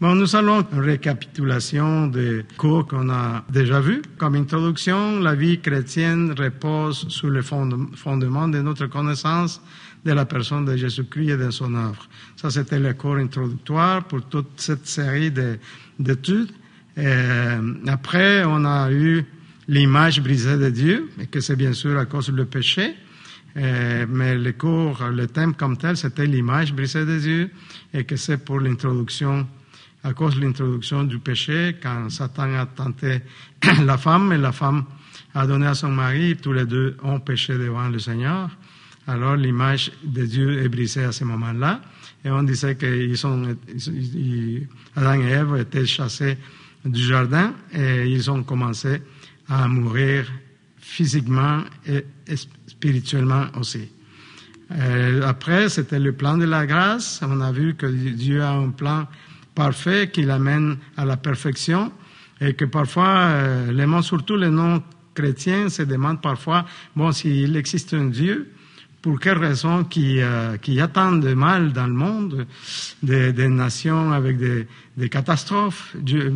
Bon, nous allons une récapitulation des cours qu'on a déjà vus. Comme introduction, la vie chrétienne repose sur le fondement de notre connaissance de la personne de Jésus-Christ et de son œuvre. Ça, c'était le cours introductoire pour toute cette série d'études. Après, on a eu l'image brisée de Dieu, et que c'est bien sûr à cause du péché. Mais le thème comme tel, c'était l'image brisée de Dieu, et que c'est pour l'introduction, à cause de l'introduction du péché, quand Satan a tenté la femme, et la femme a donné à son mari, tous les deux ont péché devant le Seigneur. Alors l'image de Dieu est brisée à ce moment-là, et on disait que Adam et Ève étaient chassés du jardin, et ils ont commencé à mourir physiquement et spirituellement aussi. Après, c'était le plan de la grâce. On a vu que Dieu a un plan parfait qui l'amène à la perfection, et que parfois, surtout les non-chrétiens se demandent parfois, s'il existe un Dieu, pour quelle raison qu'il y a tant de mal dans le monde, des nations avec des catastrophes.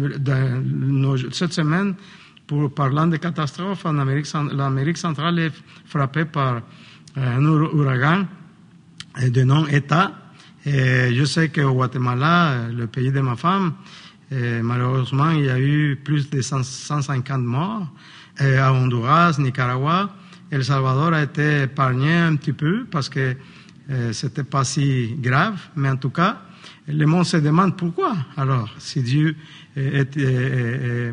Cette semaine, parlant de catastrophes, l'Amérique centrale est frappée par un ouragan de nom État. Et je sais qu'au Guatemala, le pays de ma femme, malheureusement, il y a eu plus de 150 morts. Et à Honduras, Nicaragua, El Salvador a été épargné un petit peu parce que c'était pas si grave. Mais en tout cas, le monde se demande pourquoi. Alors, si Dieu est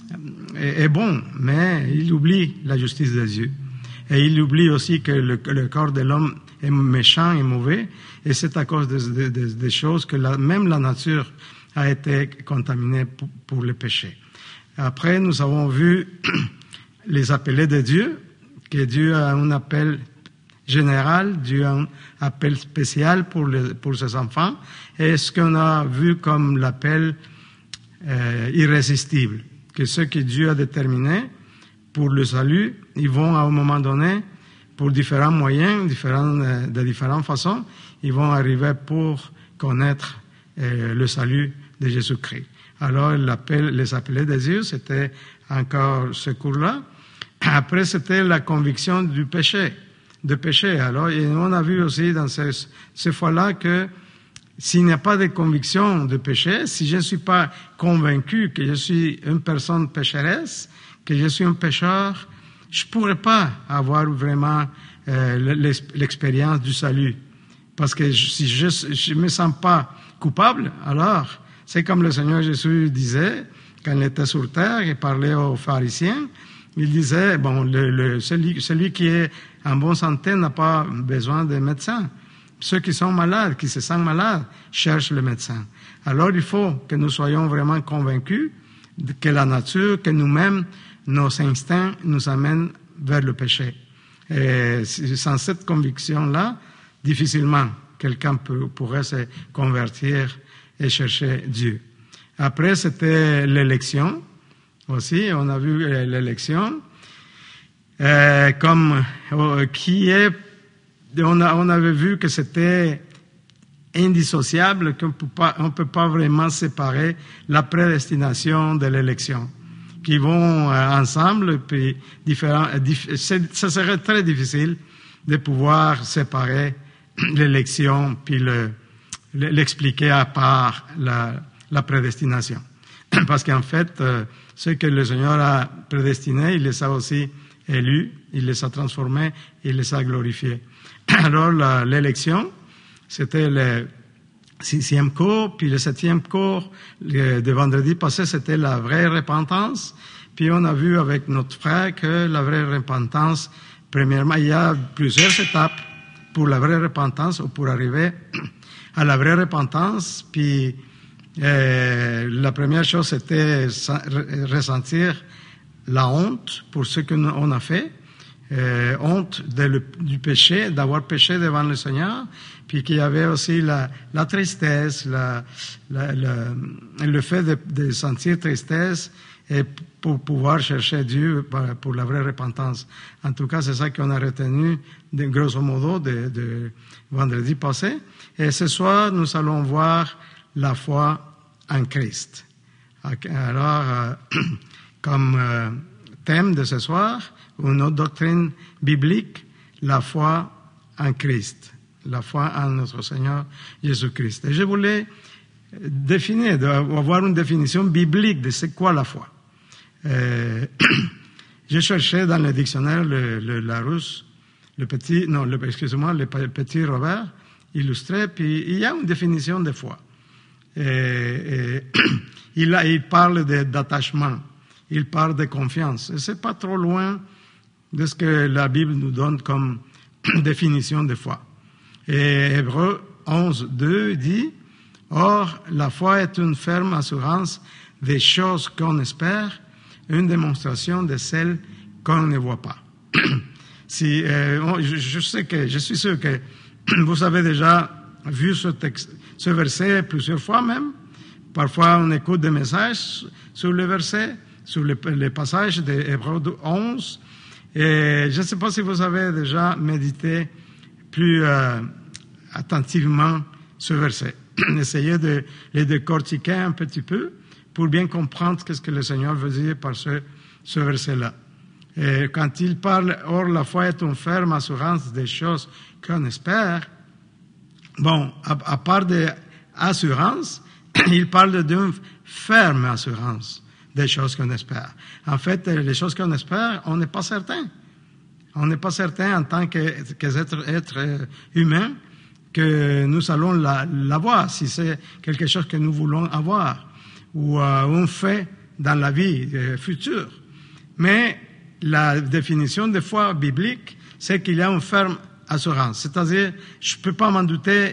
bon, mais il oublie la justice de Dieu. Et il oublie aussi que le corps de l'homme est méchant et mauvais, et c'est à cause des choses que même la nature a été contaminée pour le péché. Après, nous avons vu les appelés de Dieu, que Dieu a un appel général, Dieu a un appel spécial pour ses enfants, et ce qu'on a vu comme l'appel irrésistible, que ce que Dieu a déterminé pour le salut, ils vont à un moment donné, pour différents moyens, de différentes façons, ils vont arriver pour connaître le salut de Jésus-Christ. Alors, les appelés de Dieu, c'était encore ce cours-là. Après, c'était la conviction du péché, de péché. Alors, et on a vu aussi dans ces fois-là que s'il n'y a pas de conviction de péché, si je ne suis pas convaincu que je suis une personne pécheresse, que je suis un pécheur, je ne pourrais pas avoir vraiment l'expérience du salut. Parce que si je ne me sens pas coupable, alors c'est comme le Seigneur Jésus disait, quand il était sur terre, il parlait aux pharisiens, il disait, celui qui est en bonne santé n'a pas besoin de médecin. Ceux qui sont malades, qui se sentent malades, cherchent le médecin. Alors il faut que nous soyons vraiment convaincus que la nature, que nous-mêmes, nos instincts nous amènent vers le péché. Et sans cette conviction-là, difficilement quelqu'un pourrait se convertir et chercher Dieu. Après, c'était l'élection. Aussi, on a vu l'élection. On avait vu que c'était indissociable, qu'on ne peut pas vraiment séparer la prédestination de l'élection, qui vont ensemble, puis ça serait très difficile de pouvoir séparer l'élection puis l'expliquer à part la prédestination. Parce qu'en fait, ce que le Seigneur a prédestiné, il les a aussi élus, il les a transformés, il les a glorifiés. Alors, l'élection, c'était le 6e cours, puis le 7e cours de vendredi passé, c'était la vraie repentance. Puis on a vu avec notre frère que la vraie repentance, premièrement, il y a plusieurs étapes pour la vraie repentance ou pour arriver à la vraie repentance. Puis la première chose, c'était ressentir la honte pour ce qu'on a fait. Honte du péché, d'avoir péché devant le Seigneur, puis qu'il y avait aussi la tristesse, le fait de sentir tristesse et pour pouvoir chercher Dieu pour la vraie repentance. En tout cas, c'est ça qu'on a retenu, grosso modo, de vendredi passé. Et ce soir, nous allons voir la foi en Christ. Alors, comme thème de ce soir, une autre doctrine biblique, la foi en Christ, la foi en notre Seigneur Jésus-Christ. Et je voulais avoir une définition biblique de c'est quoi la foi. J'ai cherché dans le dictionnaire le Larousse, le petit Robert illustré, puis il y a une définition de foi. Il parle d'attachement, il parle de confiance. Et c'est pas trop loin de ce que la Bible nous donne comme définition de foi. Et Hébreux 11:2 dit: Or, la foi est une ferme assurance des choses qu'on espère, une démonstration de celles qu'on ne voit pas. Je suis sûr que vous avez déjà vu ce verset plusieurs fois même. Parfois, on écoute des messages sur le verset, sur les passages d'Hébreux 11. Et je ne sais pas si vous avez déjà médité plus attentivement ce verset. Essayez de les décortiquer un petit peu pour bien comprendre ce que le Seigneur veut dire par ce verset-là. Et quand il parle, or la foi est une ferme assurance des choses qu'on espère, bon, à part d'assurance, il parle d'une ferme assurance des choses qu'on espère. En fait, les choses qu'on espère, on n'est pas certain. On n'est pas certain en tant qu'être humain que nous allons l'avoir, si c'est quelque chose que nous voulons avoir ou un fait dans la vie future. Mais la définition de foi biblique, c'est qu'il y a une ferme assurance. C'est-à-dire, je ne peux pas m'en douter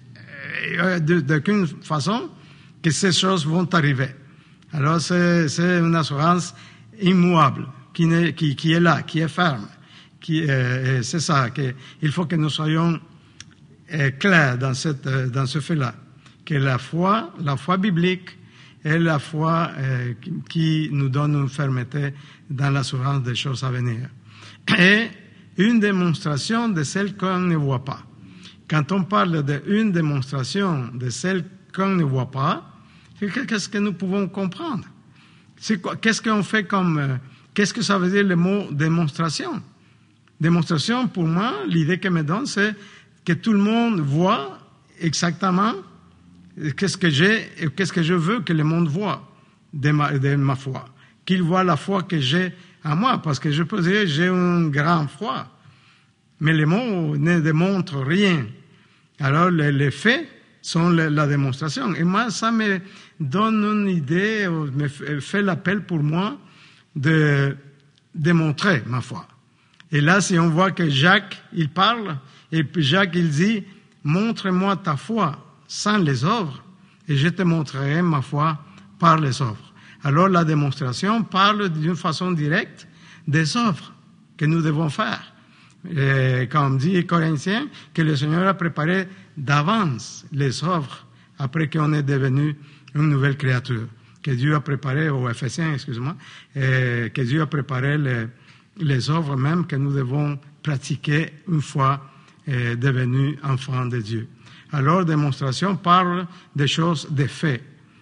d'aucune façon que ces choses vont arriver. Alors, c'est une assurance immuable qui est là, qui est ferme. C'est ça, il faut que nous soyons clairs dans ce fait-là, que la foi biblique est la foi qui nous donne une fermeté dans l'assurance des choses à venir. Et une démonstration de celle qu'on ne voit pas. Quand on parle d'une démonstration de celle qu'on ne voit pas, qu'est-ce que nous pouvons comprendre? Qu'est-ce qu'on fait qu'est-ce que ça veut dire le mot démonstration? Démonstration, pour moi, l'idée qu'elle me donne, c'est que tout le monde voit exactement qu'est-ce que j'ai et qu'est-ce que je veux que le monde voit de ma foi. Qu'il voit la foi que j'ai en moi, parce que je peux dire j'ai une grande foi, mais les mots ne démontrent rien. Alors les faits sont la démonstration. Et moi, ça me donne une idée, me fait l'appel pour moi de démontrer ma foi. Et là, si on voit que Jacques, il parle, et puis Jacques, il dit, montre-moi ta foi sans les œuvres, et je te montrerai ma foi par les œuvres. Alors, la démonstration parle d'une façon directe des œuvres que nous devons faire. Et comme dit Corinthiens, que le Seigneur a préparé d'avance les œuvres après qu'on est devenu une nouvelle créature. Que Dieu a préparé, aux Éphésiens, excusez-moi, que Dieu a préparé les œuvres même que nous devons pratiquer une fois devenus enfants de Dieu. Alors, démonstration parle des choses, des faits,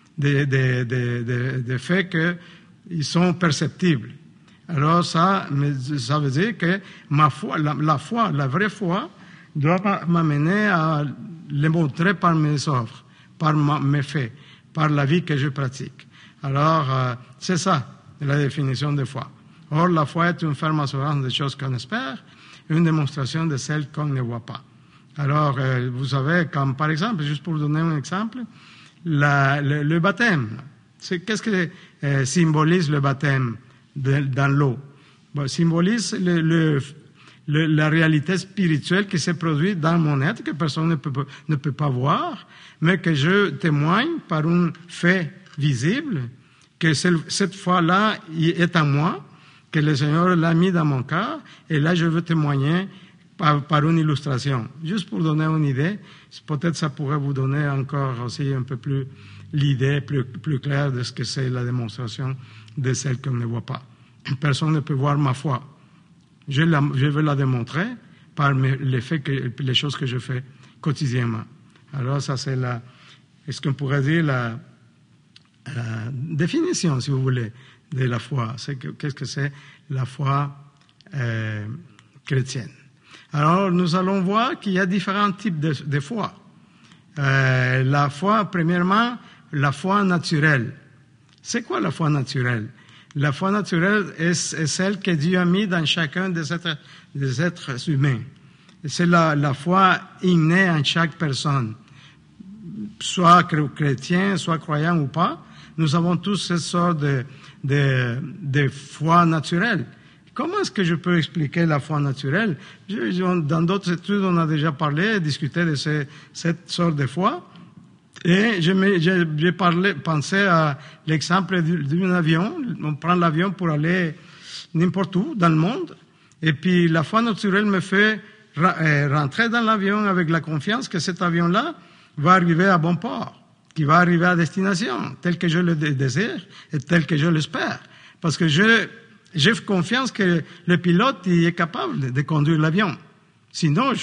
des faits qu'ils sont perceptibles. Alors, ça veut dire que ma foi, la foi, la vraie foi, doit m'amener à les montrer par mes œuvres, par mes faits, par la vie que je pratique. Alors, c'est ça, la définition de foi. Or, la foi est une ferme assurance des choses qu'on espère, une démonstration de celles qu'on ne voit pas. Alors, vous savez, comme par exemple, juste pour vous donner un exemple, le baptême. Qu'est-ce que symbolise le baptême dans l'eau? Symbolise la réalité spirituelle qui s'est produite dans mon être, que personne ne peut pas voir, mais que je témoigne par un fait visible, que cette foi-là est en moi, que le Seigneur l'a mis dans mon cœur, et là je veux témoigner par une illustration. Juste pour donner une idée, peut-être ça pourrait vous donner encore aussi un peu plus l'idée plus claire de ce que c'est la démonstration de celle qu'on ne voit pas. Personne ne peut voir ma foi. Je veux la démontrer par les choses que je fais quotidiennement. Alors ça c'est est-ce qu'on pourrait dire définition, si vous voulez, de la foi. Qu'est-ce que c'est la foi chrétienne? Alors, nous allons voir qu'il y a différents types de foi. La foi, premièrement, la foi naturelle. C'est quoi la foi naturelle? La foi naturelle est celle que Dieu a mis dans chacun des êtres humains. C'est la foi innée en chaque personne. Soit chrétien, soit croyant ou pas, nous avons tous cette sorte de foi naturelle. Comment est-ce que je peux expliquer la foi naturelle? Dans d'autres études, on a déjà parlé, discuté de cette sorte de foi. Et j'ai pensé à l'exemple d'un avion. On prend l'avion pour aller n'importe où dans le monde. Et puis la foi naturelle me fait rentrer dans l'avion avec la confiance que cet avion-là va arriver à bon port, qu'il va arriver à destination, tel que je le désire et tel que je l'espère. Parce que j'ai confiance que le pilote il est capable de conduire l'avion. Sinon,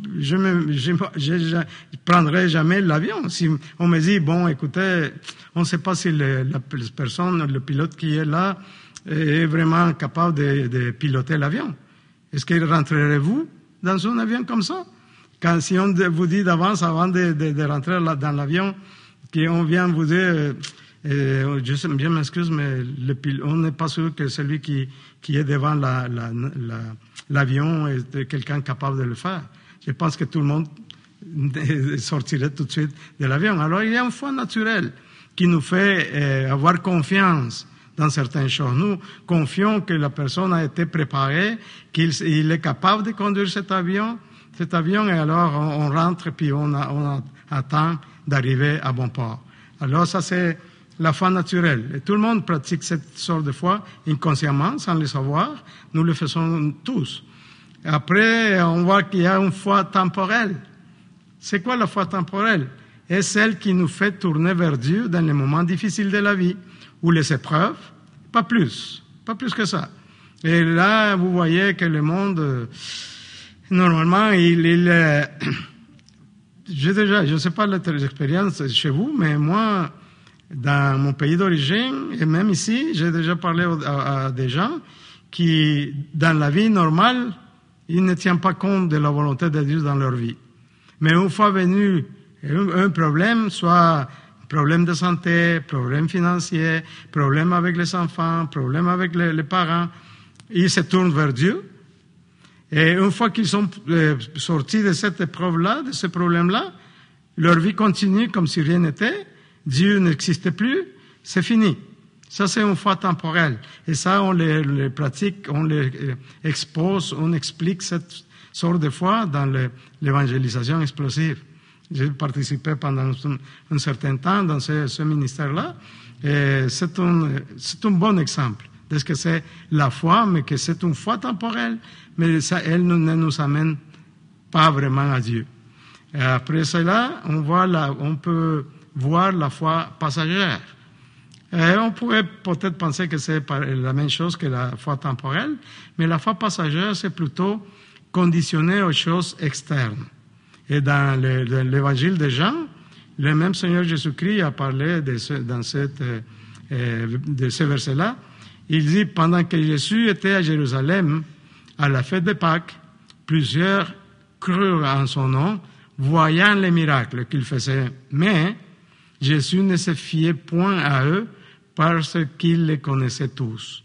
je prendrai jamais l'avion. Si on me dit, bon, écoutez, on ne sait pas si la personne, le pilote qui est là, est vraiment capable de piloter l'avion. Est-ce que rentrerez-vous dans un avion comme ça? Si on vous dit d'avance, avant de rentrer dans l'avion, qu'on vient vous dire, je m'excuse, mais on n'est pas sûr que celui qui est devant l'avion est quelqu'un capable de le faire. Je pense que tout le monde sortirait tout de suite de l'avion. Alors il y a une foi naturelle qui nous fait avoir confiance dans certaines choses. Nous confions que la personne a été préparée, qu'il est capable de conduire cet avion, et alors on rentre puis on attend d'arriver à bon port. Alors ça c'est la foi naturelle. Et tout le monde pratique cette sorte de foi inconsciemment, sans le savoir. Nous le faisons tous. Après, on voit qu'il y a une foi temporelle. C'est quoi la foi temporelle? C'est celle qui nous fait tourner vers Dieu dans les moments difficiles de la vie, ou les épreuves, pas plus que ça. Et là, vous voyez que le monde, normalement, je ne sais pas les expériences chez vous, mais moi, dans mon pays d'origine, et même ici, j'ai déjà parlé à des gens qui, dans la vie normale, ils ne tiennent pas compte de la volonté de Dieu dans leur vie. Mais une fois venu un problème, soit problème de santé, problème financier, problème avec les enfants, problème avec les parents, ils se tournent vers Dieu. Et une fois qu'ils sont sortis de cette épreuve-là, de ce problème-là, leur vie continue comme si rien n'était. Dieu n'existait plus, c'est fini. Ça, c'est une foi temporelle. Et ça, on les pratique, on les expose, on explique cette sorte de foi dans l'évangélisation explosive. J'ai participé pendant un certain temps dans ce ministère-là. Et c'est un bon exemple de ce que c'est la foi, mais que c'est une foi temporelle, mais ça, elle ne nous amène pas vraiment à Dieu. Et après cela, on peut voir la foi passagère. Et on pourrait peut-être penser que c'est la même chose que la foi temporelle, mais la foi passagère, c'est plutôt conditionné aux choses externes. Et dans l'évangile de Jean, le même Seigneur Jésus-Christ a parlé de ce verset-là. Il dit, pendant que Jésus était à Jérusalem, à la fête de Pâques, plusieurs crurent en son nom, voyant les miracles qu'il faisait. Mais Jésus ne se fiait point à eux, parce qu'ils les connaissaient tous.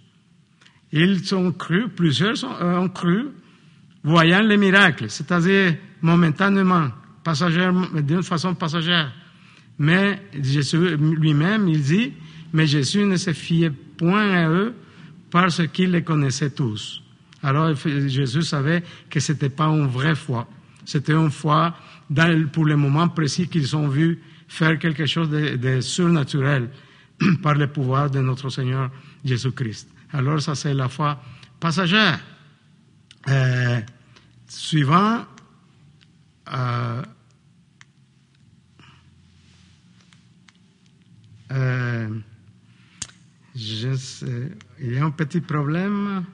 Ils ont cru, plusieurs ont cru, voyant les miracles, c'est-à-dire momentanément, d'une façon passagère. Mais Jésus lui-même, il dit, mais Jésus ne se fiait point à eux, parce qu'ils les connaissaient tous. Alors Jésus savait que ce n'était pas une vraie foi. C'était une foi pour le moment précis qu'ils ont vu faire quelque chose de surnaturel par le pouvoir de notre Seigneur Jésus-Christ. Alors ça, c'est la foi passagère. Suivant, il y a un petit problème.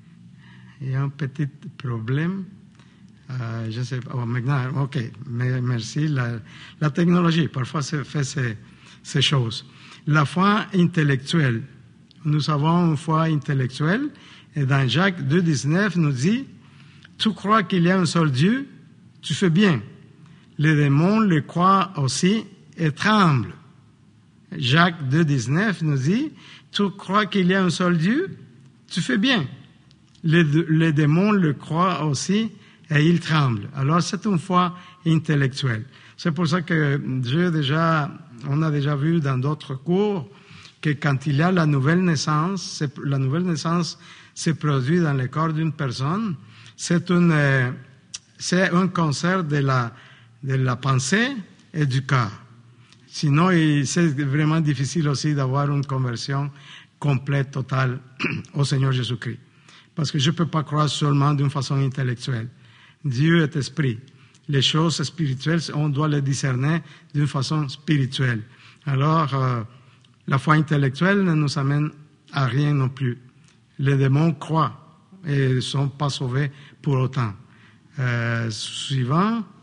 Je sais pas. Oh, maintenant, ok. Mais merci. La technologie, parfois, fait ces choses. La foi intellectuelle. Nous avons une foi intellectuelle, et dans Jacques 2,19 nous dit, « Tu crois qu'il y a un seul Dieu, tu fais bien. Les démons le croient aussi et tremblent. » Jacques 2,19 nous dit, « Tu crois qu'il y a un seul Dieu, tu fais bien. Les démons le croient aussi et ils tremblent. » Alors c'est une foi intellectuelle. C'est pour ça que on a déjà vu dans d'autres cours que quand il y a la nouvelle naissance se produit dans le corps d'une personne, c'est un concert de la pensée et du cœur. Sinon, c'est vraiment difficile aussi d'avoir une conversion complète, totale au Seigneur Jésus-Christ. Parce que je ne peux pas croire seulement d'une façon intellectuelle. Dieu est esprit. Les choses spirituelles, on doit les discerner d'une façon spirituelle. Alors, la foi intellectuelle ne nous amène à rien non plus. Les démons croient et ne sont pas sauvés pour autant. Suivant.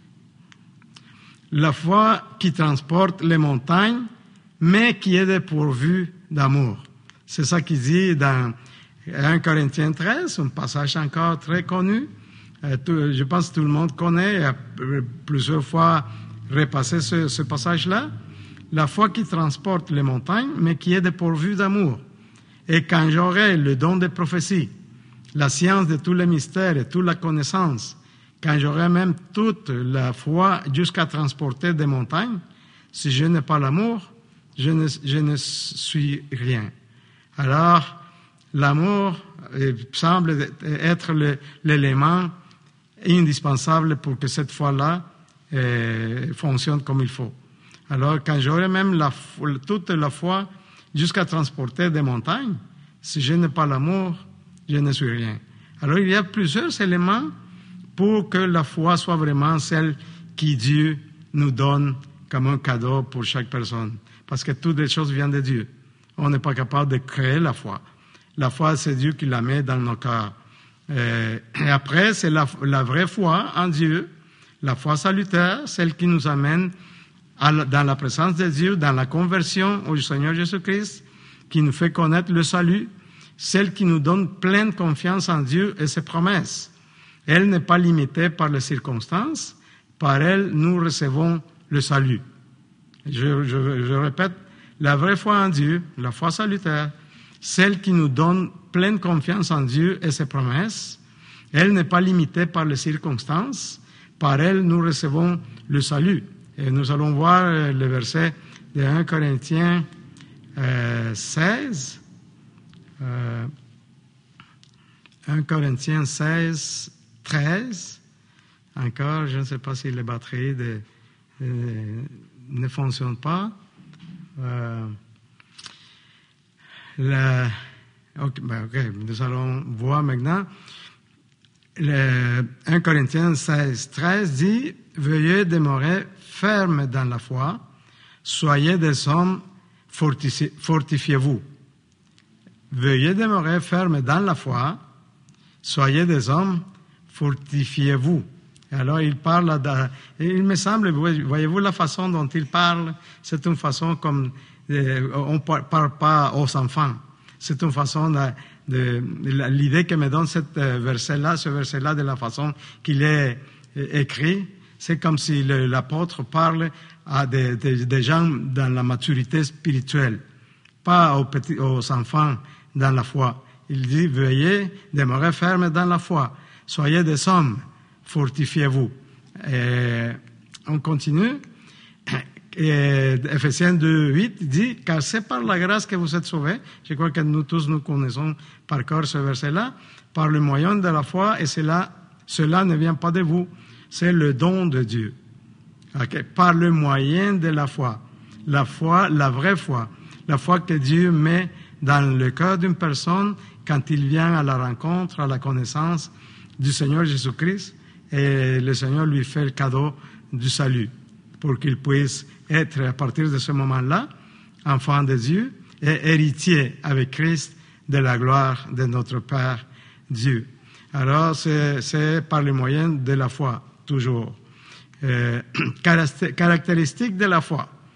La foi qui transporte les montagnes, mais qui est dépourvue d'amour. C'est ça qu'il dit dans 1 Corinthiens 13, un passage encore très connu. Je pense que tout le monde connaît, il a plusieurs fois repassé ce passage-là. La foi qui transporte les montagnes, mais qui est dépourvue d'amour. Et quand j'aurai le don de prophétie, la science de tous les mystères et toute la connaissance, quand j'aurai même toute la foi jusqu'à transporter des montagnes, si je n'ai pas l'amour, je ne suis rien. Alors, l'amour semble être l'élément indispensable pour que cette foi-là fonctionne comme il faut. Alors, quand j'aurai même toute la foi jusqu'à transporter des montagnes, si je n'ai pas l'amour, je ne suis rien. Alors, il y a plusieurs éléments pour que la foi soit vraiment celle qui Dieu nous donne comme un cadeau pour chaque personne. Parce que toutes les choses viennent de Dieu. On n'est pas capable de créer la foi. La foi, c'est Dieu qui la met dans nos cœurs. Et après, c'est la vraie foi en Dieu, la foi salutaire, celle qui nous amène dans la présence de Dieu, dans la conversion au Seigneur Jésus-Christ, qui nous fait connaître le salut, celle qui nous donne pleine confiance en Dieu et ses promesses. Elle n'est pas limitée par les circonstances. Par elle, nous recevons le salut. Je répète, la vraie foi en Dieu, la foi salutaire, celle qui nous donne pleine confiance en Dieu et ses promesses, elle n'est pas limitée par les circonstances. Par elle, nous recevons le salut. Et nous allons voir le verset de 1 Corinthiens 16. 1 Corinthiens 16, 13. Encore, je ne sais pas si les batteries ne fonctionnent pas. OK, nous allons voir maintenant. 1 Corinthiens 16, 13 dit « Veuillez demeurer fermes dans la foi, soyez des hommes, fortifiez-vous. » Veuillez demeurer fermes dans la foi, soyez des hommes, fortifiez-vous. Alors il parle, il me semble, voyez-vous la façon dont il parle, c'est une façon comme, on ne parle pas aux enfants. C'est une façon l'idée que me donne ce verset-là, de la façon qu'il est écrit, c'est comme si l'apôtre parle à des gens dans la maturité spirituelle, pas aux enfants dans la foi. Il dit, veuillez demeurer fermes dans la foi, soyez des hommes, fortifiez-vous. Et on continue. Et Ephésiens 2:8 dit, car c'est par la grâce que vous êtes sauvés. Je crois que nous tous nous connaissons par cœur ce verset-là, par le moyen de la foi, et cela ne vient pas de vous, c'est le don de Dieu. Okay. Par le moyen de la foi, la vraie foi, la foi que Dieu met dans le cœur d'une personne quand il vient à la rencontre, à la connaissance du Seigneur Jésus-Christ, et le Seigneur lui fait le cadeau du salut, pour qu'il puisse être, à partir de ce moment-là, enfant de Dieu et héritier avec Christ de la gloire de notre Père Dieu. Alors, c'est par le moyen de la foi, toujours. Caractéristiques de la foi.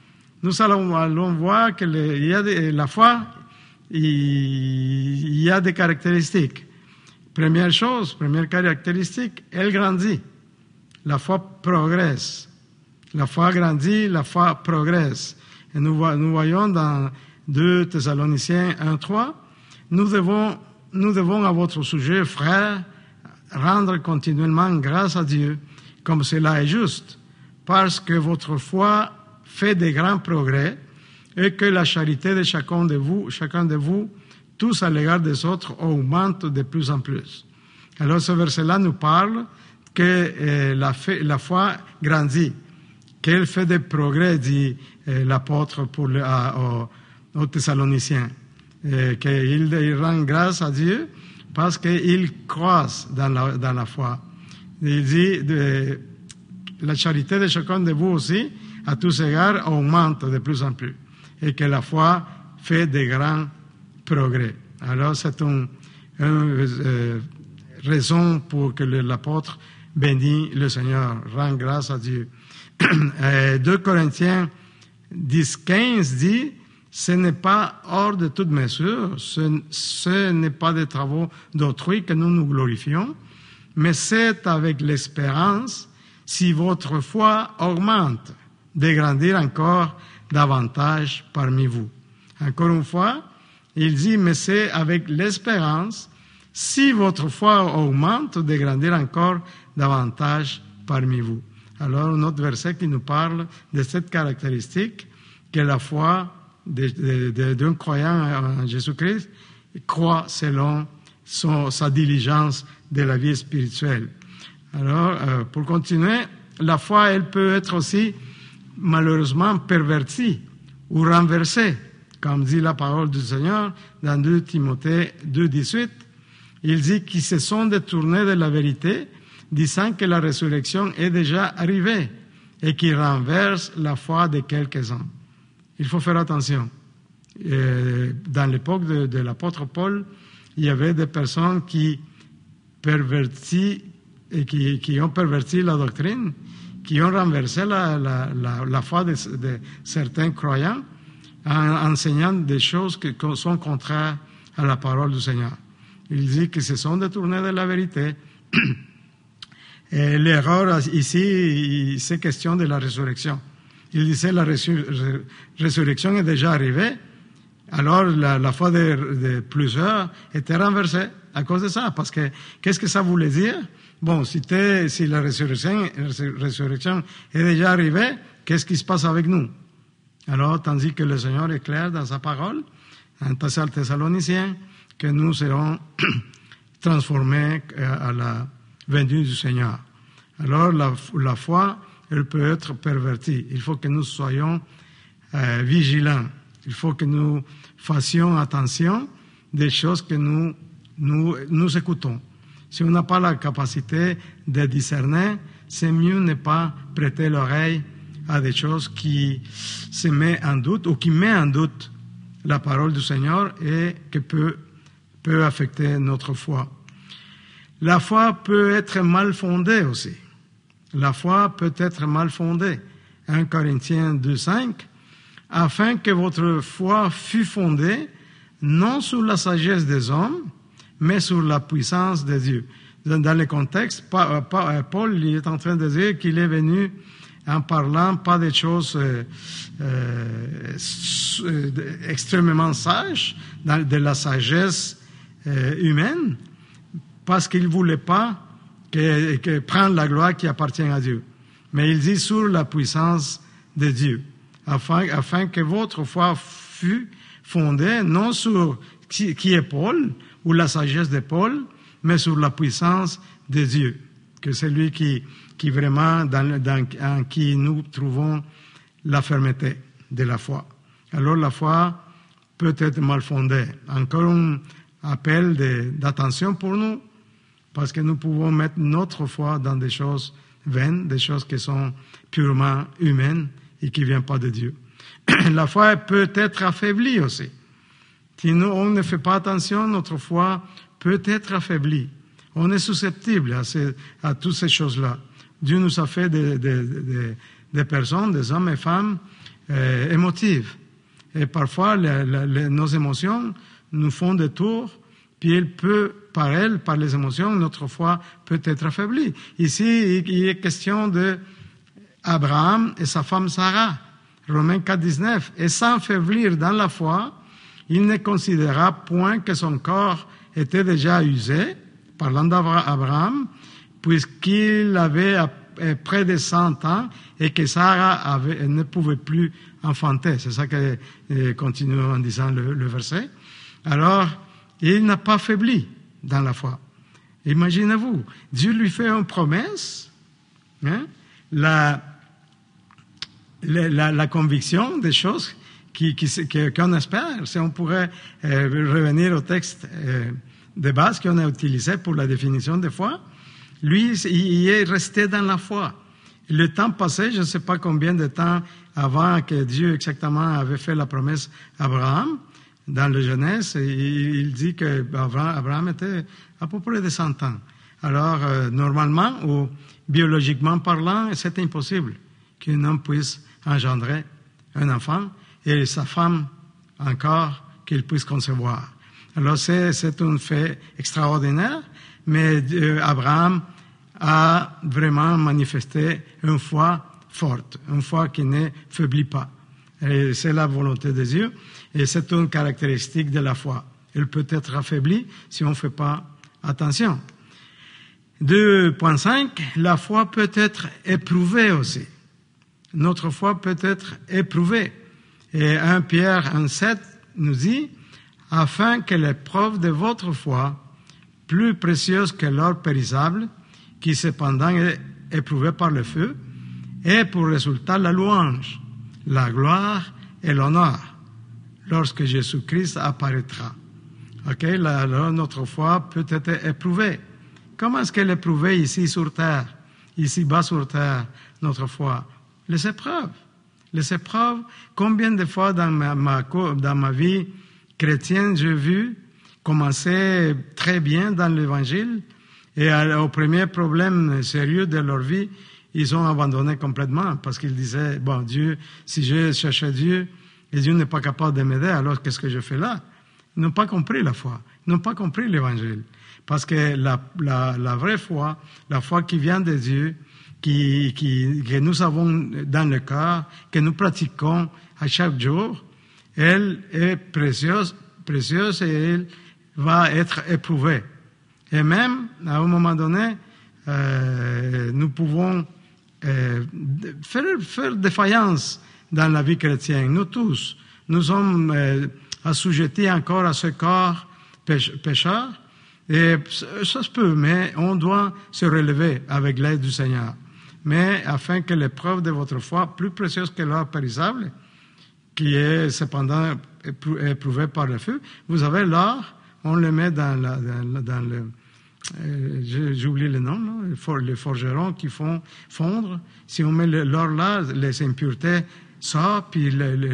nous allons voir que la foi, il y a des caractéristiques. Première caractéristique, elle grandit. La foi progresse. La foi grandit, la foi progresse. Et nous voyons dans 2 Thessaloniciens 1:3, nous devons à votre sujet, frères, rendre continuellement grâce à Dieu, comme cela est juste, parce que votre foi fait de grands progrès et que la charité de chacun de vous, tous à l'égard des autres, augmente de plus en plus. Alors ce verset-là nous parle que la foi grandit, qu'elle fait des progrès, dit l'apôtre aux Thessaloniciens, qu'il rend grâce à Dieu parce qu'il croise dans la foi. Il dit, la charité de chacun de vous aussi, à tous égards, augmente de plus en plus, et que la foi fait de grands progrès. Alors c'est une raison pour que l'apôtre bénit le Seigneur, rend grâce à Dieu. 2 Corinthiens 10:15 dit, ce n'est pas hors de toute mesure, ce n'est pas des travaux d'autrui que nous nous glorifions, mais c'est avec l'espérance, si votre foi augmente, de grandir encore davantage parmi vous. Encore une fois, il dit, mais c'est avec l'espérance, si votre foi augmente, de grandir encore davantage parmi vous. Alors, un autre verset qui nous parle de cette caractéristique, que la foi d'un croyant en Jésus-Christ croit selon sa diligence de la vie spirituelle. Alors, pour continuer, la foi, elle peut être aussi malheureusement pervertie ou renversée, comme dit la parole du Seigneur dans 2 Timothée 2:18. Il dit qu'ils se sont détournés de la vérité, disant que la résurrection est déjà arrivée et qui renverse la foi de quelques-uns. Il faut faire attention. Dans l'époque de l'apôtre Paul, il y avait des personnes qui pervertis et qui ont perverti la doctrine, qui ont renversé la foi de certains croyants en enseignant des choses qui sont contraires à la parole du Seigneur. Il dit qu'ils se sont détournés de la vérité. Et l'erreur ici, c'est question de la résurrection. Il disait la résurrection est déjà arrivée, alors la foi de plusieurs était renversée à cause de ça. Parce que qu'est-ce que ça voulait dire? Bon, si la résurrection est déjà arrivée, qu'est-ce qui se passe avec nous? Alors, tandis que le Seigneur est clair dans sa parole, en Thessaloniciens, que nous serons transformés à la venue du Seigneur. Alors, la foi, elle peut être pervertie. Il faut que nous soyons vigilants. Il faut que nous fassions attention des choses que nous écoutons. Si on n'a pas la capacité de discerner, c'est mieux ne pas prêter l'oreille à des choses qui se mettent en doute ou qui mettent en doute la parole du Seigneur et qui peut affecter notre foi. La foi peut être mal fondée aussi. La foi peut être mal fondée. 1 Corinthiens 2:5, afin que votre foi fût fondée non sur la sagesse des hommes, mais sur la puissance de Dieu. Dans le contexte, Paul il est en train de dire qu'il est venu en parlant pas des choses extrêmement sages, de la sagesse humaine, parce qu'il ne voulait pas que prendre la gloire qui appartient à Dieu. Mais il dit sur la puissance de Dieu, afin que votre foi fût fondée non sur qui est Paul ou la sagesse de Paul, mais sur la puissance de Dieu, que c'est lui qui vraiment en qui nous trouvons la fermeté de la foi. Alors la foi peut être mal fondée. Encore un appel d'attention pour nous, parce que nous pouvons mettre notre foi dans des choses vaines, des choses qui sont purement humaines et qui ne viennent pas de Dieu. La foi peut être affaiblie aussi. Si on ne fait pas attention, notre foi peut être affaiblie. On est susceptible à toutes ces choses-là. Dieu nous a fait des personnes, des hommes et femmes, émotive. Et parfois, nos émotions nous font des tours, puis par les émotions, notre foi peut être affaiblie. Ici, il est question d'Abraham et sa femme Sarah. Romains 4, 19. Et sans faiblir dans la foi, il ne considéra point que son corps était déjà usé, parlant d'Abraham, puisqu'il avait près de 100 ans et que Sarah ne pouvait plus enfanter. C'est ça que continue en disant le verset. Alors, il n'a pas faibli dans la foi. Imaginez-vous, Dieu lui fait une promesse, hein, la conviction des choses qu'on espère. Si on pourrait revenir au texte de base qu'on a utilisé pour la définition de foi, lui, il est resté dans la foi. Le temps passé, je ne sais pas combien de temps avant que Dieu exactement avait fait la promesse à Abraham, dans le Genèse, il dit que Abraham était à peu près de 100 ans. Alors, normalement, ou biologiquement parlant, c'est impossible qu'un homme puisse engendrer un enfant et sa femme encore qu'il puisse concevoir. Alors, c'est un fait extraordinaire, mais Abraham a vraiment manifesté une foi forte, une foi qui ne faiblit pas. Et c'est la volonté de Dieu, et c'est une caractéristique de la foi. Elle peut être affaiblie si on ne fait pas attention. 2.5, la foi peut être éprouvée aussi. Notre foi peut être éprouvée. Et 1 Pierre 1,7 nous dit, afin que l'épreuve de votre foi, plus précieuse que l'or périssable, qui cependant est éprouvé par le feu, ait pour résultat la louange, la gloire et l'honneur, lorsque Jésus-Christ apparaîtra. Ok, notre foi peut être éprouvée. Comment est-ce qu'elle est éprouvée ici sur terre, ici-bas sur terre, notre foi? Les épreuves. Les épreuves, combien de fois dans ma vie chrétienne, j'ai vu commencer très bien dans l'Évangile, et au premier problème sérieux de leur vie, ils ont abandonné complètement parce qu'ils disaient, bon, Dieu, si je cherchais Dieu, et Dieu n'est pas capable de m'aider, alors qu'est-ce que je fais là? Ils n'ont pas compris la foi, ils n'ont pas compris l'Évangile. Parce que la vraie foi, la foi qui vient de Dieu, que nous avons dans le cœur, que nous pratiquons à chaque jour, elle est précieuse et elle va être éprouvée. Et même, à un moment donné, nous pouvons faire défaillance dans la vie chrétienne. Nous tous, nous sommes assujettis encore à ce corps pécheur. Et ça se peut, mais on doit se relever avec l'aide du Seigneur. Mais afin que l'épreuve de votre foi, plus précieuse que l'or périssable, qui est cependant éprouvée par le feu, vous avez l'or, on le met dans le j'ai oublié le nom, là, les forgerons qui font fondre. Si on met l'or là, les impuretés sortent, puis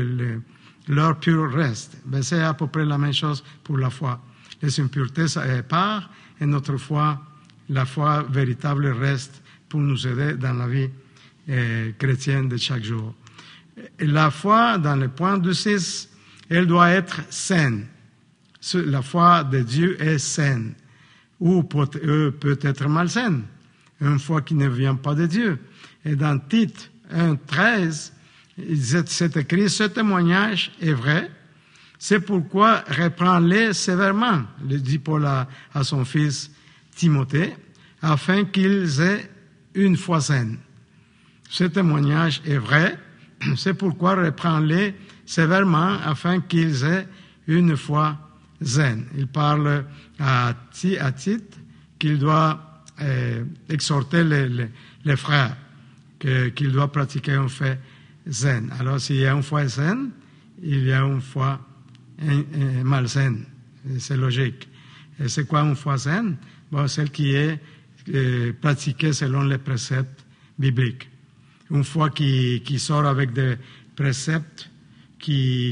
l'or pur reste. Ben, c'est à peu près la même chose pour la foi. Les impuretés partent, et notre foi, la foi véritable reste pour nous aider dans la vie chrétienne de chaque jour. Et la foi, dans le point 2.6, elle doit être saine. La foi de Dieu est saine. Ou peut être malsaine, une foi qui ne vient pas de Dieu. Et dans Tite 1.13, c'est écrit, ce témoignage est vrai, c'est pourquoi reprends-les sévèrement, le dit Paul à son fils Timothée, afin qu'ils aient une foi saine. Ce témoignage est vrai, c'est pourquoi reprends-les sévèrement, afin qu'ils aient une foi zen. Il parle à Tite qu'il doit exhorter les frères, qu'il doit pratiquer une foi zen. Alors, s'il y a une foi zen, il y a une foi malsaine. C'est logique. Et c'est quoi une foi zen? Bon, celle qui est pratiquée selon les préceptes bibliques. Une foi qui sort avec des préceptes qui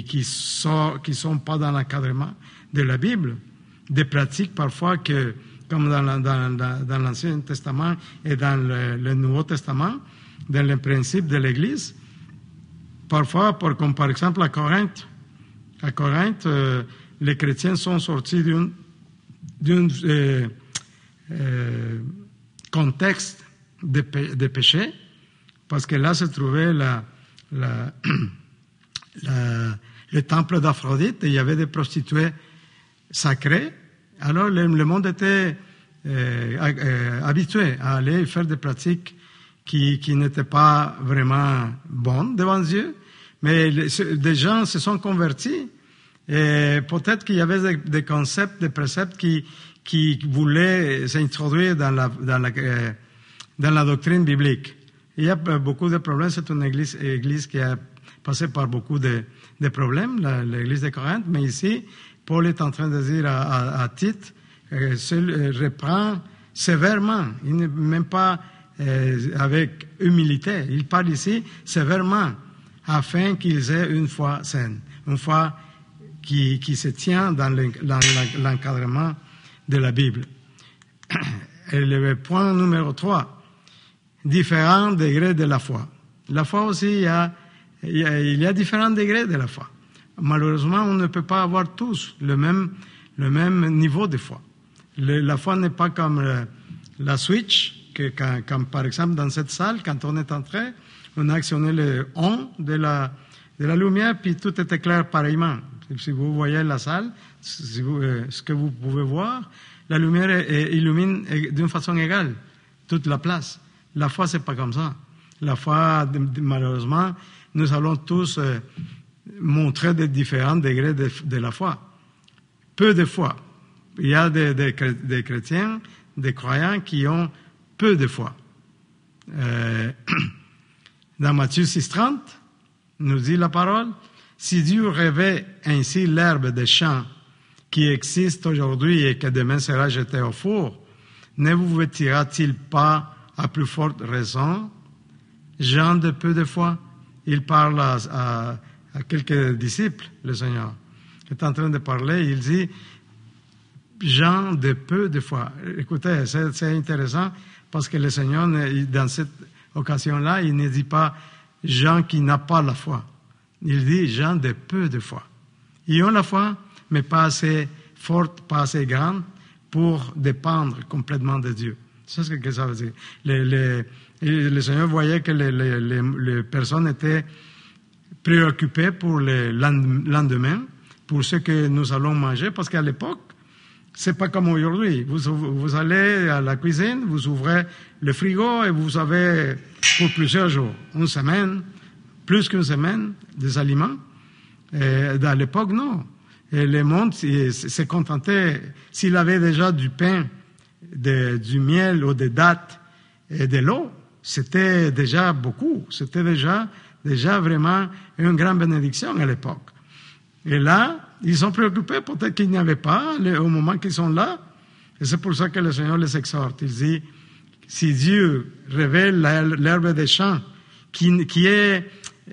sont pas dans l'encadrement de la Bible, des pratiques parfois que, comme dans l'Ancien Testament et dans le Nouveau Testament, dans le principe de l'Église, Parfois, comme par exemple à Corinthe. À Corinthe, les chrétiens sont sortis d'un contexte de péché, parce que là se trouvait le temple d'Aphrodite, et il y avait des prostituées sacrées. Alors le monde était habitué à aller faire des pratiques qui n'étaient pas vraiment bonnes devant Dieu, mais des gens se sont convertis, et peut-être qu'il y avait des concepts, des préceptes qui voulaient s'introduire dans la doctrine biblique. Il y a beaucoup de problèmes, c'est une église qui a passé par beaucoup de problèmes, l'église de Corinthe, mais ici, Paul est en train de dire à Tite, se reprend sévèrement, il n'est même pas avec humilité, il parle ici sévèrement, afin qu'ils aient une foi saine, une foi qui se tient dans l'encadrement de la Bible. Et le point numéro 3, différents degrés de la foi. La foi aussi, il y a différents degrés de la foi. Malheureusement, on ne peut pas avoir tous le même niveau de foi. La foi n'est pas comme la switch, comme par exemple dans cette salle, quand on est entré, on a actionné le on de la lumière, puis tout était clair pareillement. Si vous voyez la salle, ce que vous pouvez voir, la lumière illumine d'une façon égale toute la place. La foi, c'est pas comme ça. La foi, malheureusement, nous allons tous montrer des différents degrés de la foi. Peu de foi. Il y a des chrétiens, des croyants qui ont peu de foi. Dans Matthieu 6,30, nous dit la parole, « Si Dieu revêt ainsi l'herbe des champs qui existe aujourd'hui et que demain sera jetée au four, ne vous vêtira-t-il pas à plus forte raison, gens de peu de foi ?» Il parle à quelques disciples, le Seigneur. Il est en train de parler, il dit, gens de peu de foi. Écoutez, c'est intéressant parce que le Seigneur, dans cette occasion-là, il ne dit pas gens qui n'ont pas la foi. Il dit gens de peu de foi. Ils ont la foi, mais pas assez forte, pas assez grande pour dépendre complètement de Dieu. C'est ce que ça veut dire. Le Seigneur voyait que les personnes étaient préoccupées pour le lendemain, pour ce que nous allons manger, parce qu'à l'époque, c'est pas comme aujourd'hui. Vous allez à la cuisine, vous ouvrez le frigo et vous avez pour plusieurs jours, une semaine, plus qu'une semaine, des aliments. Et à l'époque, non. Et le monde se contentait, s'il avait déjà du pain, du miel ou des dattes et de l'eau, c'était déjà beaucoup. C'était déjà vraiment une grande bénédiction à l'époque. Et là, ils sont préoccupés, peut-être qu'il n'y avait pas au moment qu'ils sont là. Et c'est pour ça que le Seigneur les exhorte. Il dit, si Dieu révèle l'herbe des champs, qui est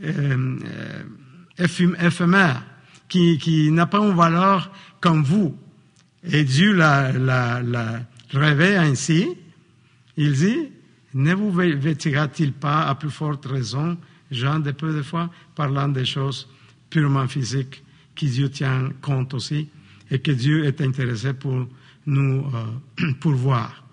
éphémère, qui n'a pas une valeur comme vous, et Dieu la révèle ainsi, il dit, ne vous vêtira-t-il pas à plus forte raison, gens de peu de foi, parlant des choses purement physiques, qui Dieu tient compte aussi, et que Dieu est intéressé pour nous pourvoir.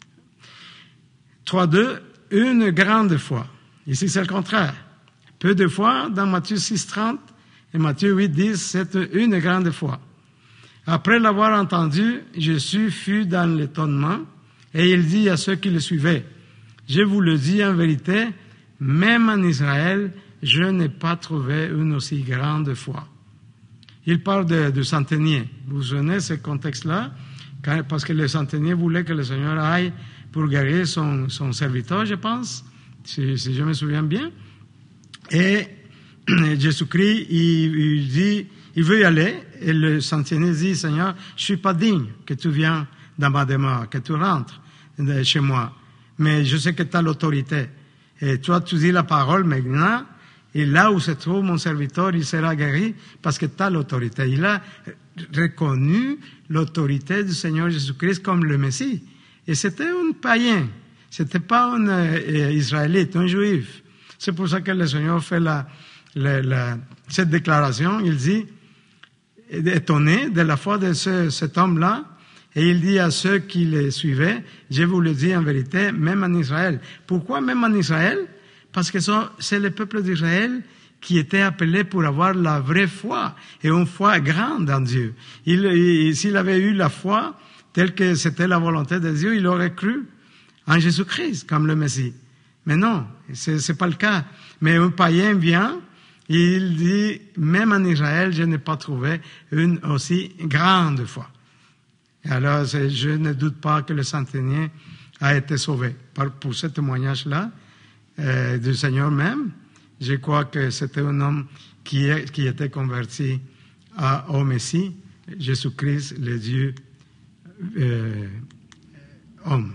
3.2, une grande foi. Ici, c'est le contraire. Peu de foi, dans Matthieu 6.30 et Matthieu 8.10, c'est une grande foi. Après l'avoir entendu, Jésus fut dans l'étonnement, et il dit à ceux qui le suivaient, « Je vous le dis en vérité, même en Israël, je n'ai pas trouvé une aussi grande foi. » Il parle de centenier. Vous vous souvenez de ce contexte-là? Parce que le centenier voulait que le Seigneur aille pour guérir son serviteur, je pense, si je me souviens bien. Et Jésus-Christ, il dit, il veut y aller, et le centenier dit, Seigneur, je suis pas digne que tu viennes dans ma demeure, que tu rentres chez moi, mais je sais que tu as l'autorité. Et toi, tu dis la parole maintenant, et là où se trouve mon serviteur, il sera guéri parce que tu as l'autorité. Il a reconnu l'autorité du Seigneur Jésus-Christ comme le Messie. Et c'était un païen. C'était pas un Israélite, un Juif. C'est pour ça que le Seigneur fait cette déclaration, il dit, étonné de la foi de cet homme-là, et il dit à ceux qui le suivaient, je vous le dis en vérité, même en Israël. Pourquoi même en Israël? Parce que c'est le peuple d'Israël qui était appelé pour avoir la vraie foi, et une foi grande en Dieu. S'il avait eu la foi telle que c'était la volonté de Dieu, il aurait cru en Jésus-Christ comme le Messie. Mais non, c'est pas le cas. Mais un païen vient, et il dit, même en Israël, je n'ai pas trouvé une aussi grande foi. Et alors, je ne doute pas que le centenier a été sauvé pour ce témoignage-là du Seigneur même. Je crois que c'était un homme qui était converti au Messie, Jésus-Christ, le Dieu homme.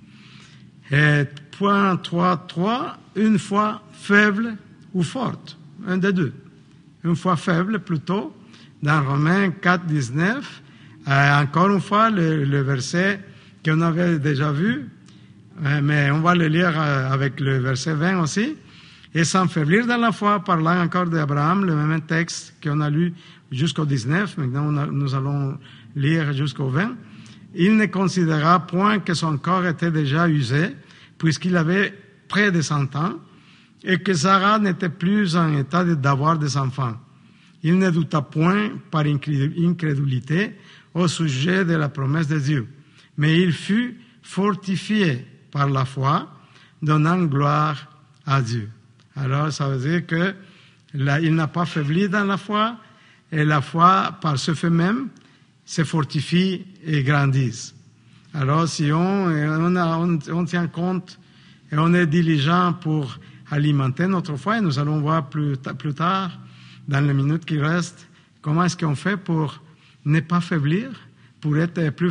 Et point 3.3, une foi faible ou forte, un des deux. Une foi faible plutôt, dans Romains 4.19, encore une fois le verset qu'on avait déjà vu, mais on va le lire avec le verset 20 aussi. Et sans faiblir dans la foi, parlant encore d'Abraham, le même texte qu'on a lu jusqu'au 19, maintenant nous allons lire jusqu'au 20. Il ne considéra point que son corps était déjà usé, puisqu'il avait près de 100 ans, et que Sarah n'était plus en état d'avoir des enfants. Il ne douta point par incrédulité au sujet de la promesse de Dieu, mais il fut fortifié par la foi, donnant gloire à Dieu. Alors, ça veut dire que il n'a pas faibli dans la foi, et la foi, par ce fait même, se fortifie et grandit. Alors, si on tient compte et on est diligent pour alimenter notre foi, et nous allons voir plus tard, dans les minutes qui restent, comment est-ce qu'on fait pour ne pas faiblir, pour être plus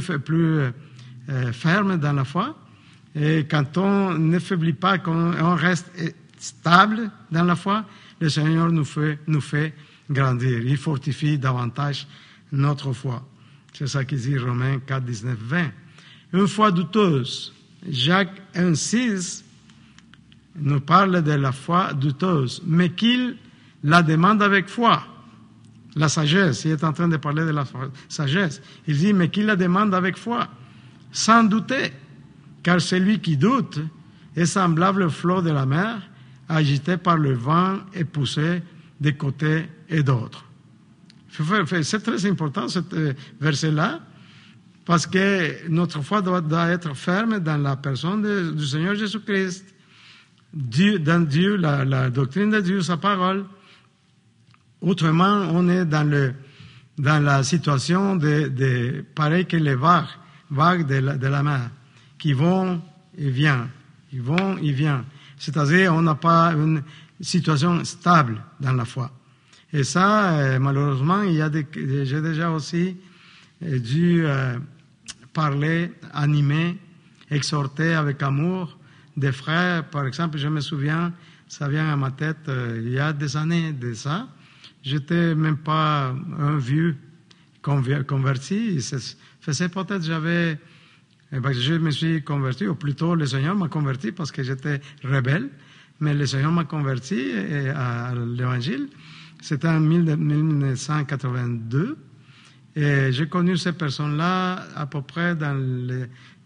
ferme dans la foi. Et quand on ne faiblit pas, quand on reste stable dans la foi, le Seigneur nous fait grandir. Il fortifie davantage notre foi. C'est ça qu'il dit Romains 4, 19, 20. Une foi douteuse. Jacques 1, 6 nous parle de la foi douteuse, mais qu'il la demande avec foi. La sagesse, il est en train de parler de la sagesse. Il dit, mais qu'il la demande avec foi, sans douter, car celui qui doute est semblable au flot de la mer, agité par le vent et poussé de côté et d'autre. C'est très important, ce verset-là, parce que notre foi doit être ferme dans la personne du Seigneur Jésus-Christ, dans Dieu, la doctrine de Dieu, sa parole. Autrement, on est dans la situation de pareil que les vagues de la mer, qui vont et viennent, ils vont et viennent. C'est-à-dire, on n'a pas une situation stable dans la foi. Et ça, malheureusement, j'ai déjà aussi dû parler, animer, exhorter avec amour des frères. Par exemple, je me souviens, ça vient à ma tête, il y a des années de ça, j'étais même pas un vieux converti. Faisait peut-être je me suis converti, ou plutôt le Seigneur m'a converti parce que j'étais rebelle, mais le Seigneur m'a converti à l'Évangile. C'était en 1982, et j'ai connu ces personnes-là à peu près dans le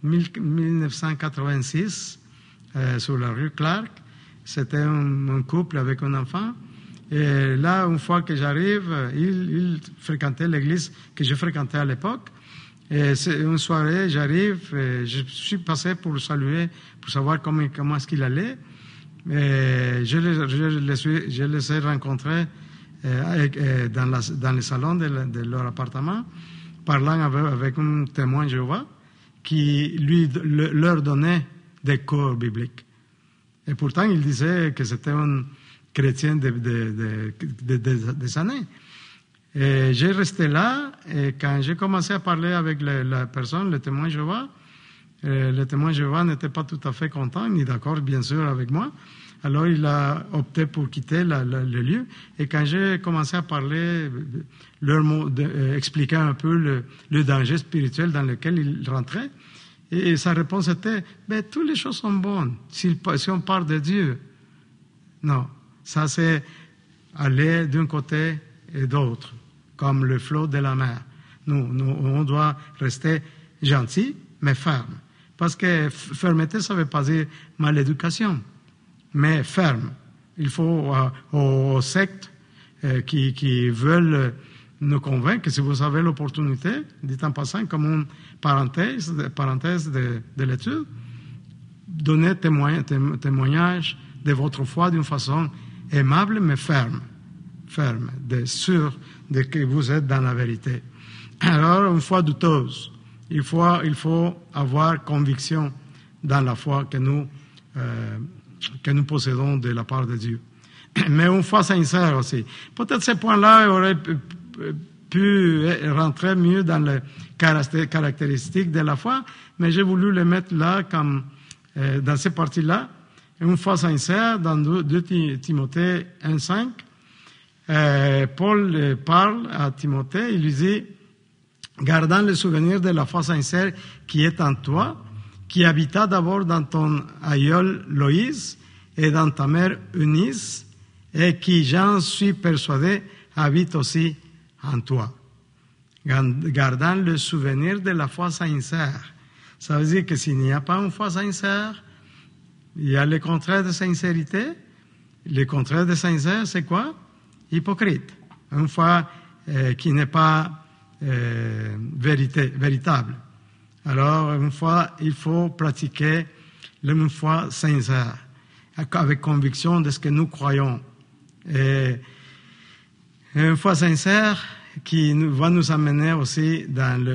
1986, sur la rue Clark. C'était un couple avec un enfant. Et là, une fois que j'arrive, il fréquentait l'église que je fréquentais à l'époque. Et une soirée, j'arrive, et je suis passé pour le saluer, pour savoir comment est-ce qu'il allait. Et je les ai rencontrés dans le salon de leur appartement, parlant avec un témoin Jéhovah qui leur donnait des cours bibliques. Et pourtant, il disait que c'était un chrétien des années. Et j'ai resté là, et quand j'ai commencé à parler avec la personne, le témoin Jéhovah, le témoin Jéhovah n'était pas tout à fait content, ni d'accord, bien sûr, avec moi. Alors, il a opté pour quitter le lieu. Et quand j'ai commencé à parler, expliquer un peu le danger spirituel dans lequel il rentrait, et sa réponse était, toutes les choses sont bonnes, si on parle de Dieu. Non, ça c'est aller d'un côté et d'autre, comme le flot de la mer. On doit rester gentil, mais ferme. Parce que fermeté, ça ne veut pas dire maléducation, mais ferme. Il faut aux sectes qui veulent nous convaincre que si vous avez l'opportunité, dit en passant comme une parenthèse de l'étude, donnez témoignage de votre foi d'une façon aimable mais ferme, sûr de que vous êtes dans la vérité. Alors, une foi douteuse, il faut avoir conviction dans la foi que nous possédons de la part de Dieu. Mais une foi sincère aussi. Peut-être ces points-là auraient pu rentrer mieux dans les caractéristiques de la foi, mais j'ai voulu les mettre là, comme dans ces parties-là. Une foi sincère, dans 2 Timothée 1,5, Paul parle à Timothée, il lui dit, gardant le souvenir de la foi sincère qui est en toi, qui habita d'abord dans ton aïeul Loïs et dans ta mère Eunice, et qui, j'en suis persuadé, habite aussi en toi. Gardant le souvenir de la foi sincère. Ça veut dire que s'il n'y a pas une foi sincère, il y a le contraire de sincérité. Le contraire de sincère, c'est quoi? Hypocrite. Une foi qui n'est pas véritable. Alors, une fois, il faut pratiquer une foi sincère, avec conviction de ce que nous croyons. Et une foi sincère qui va nous amener aussi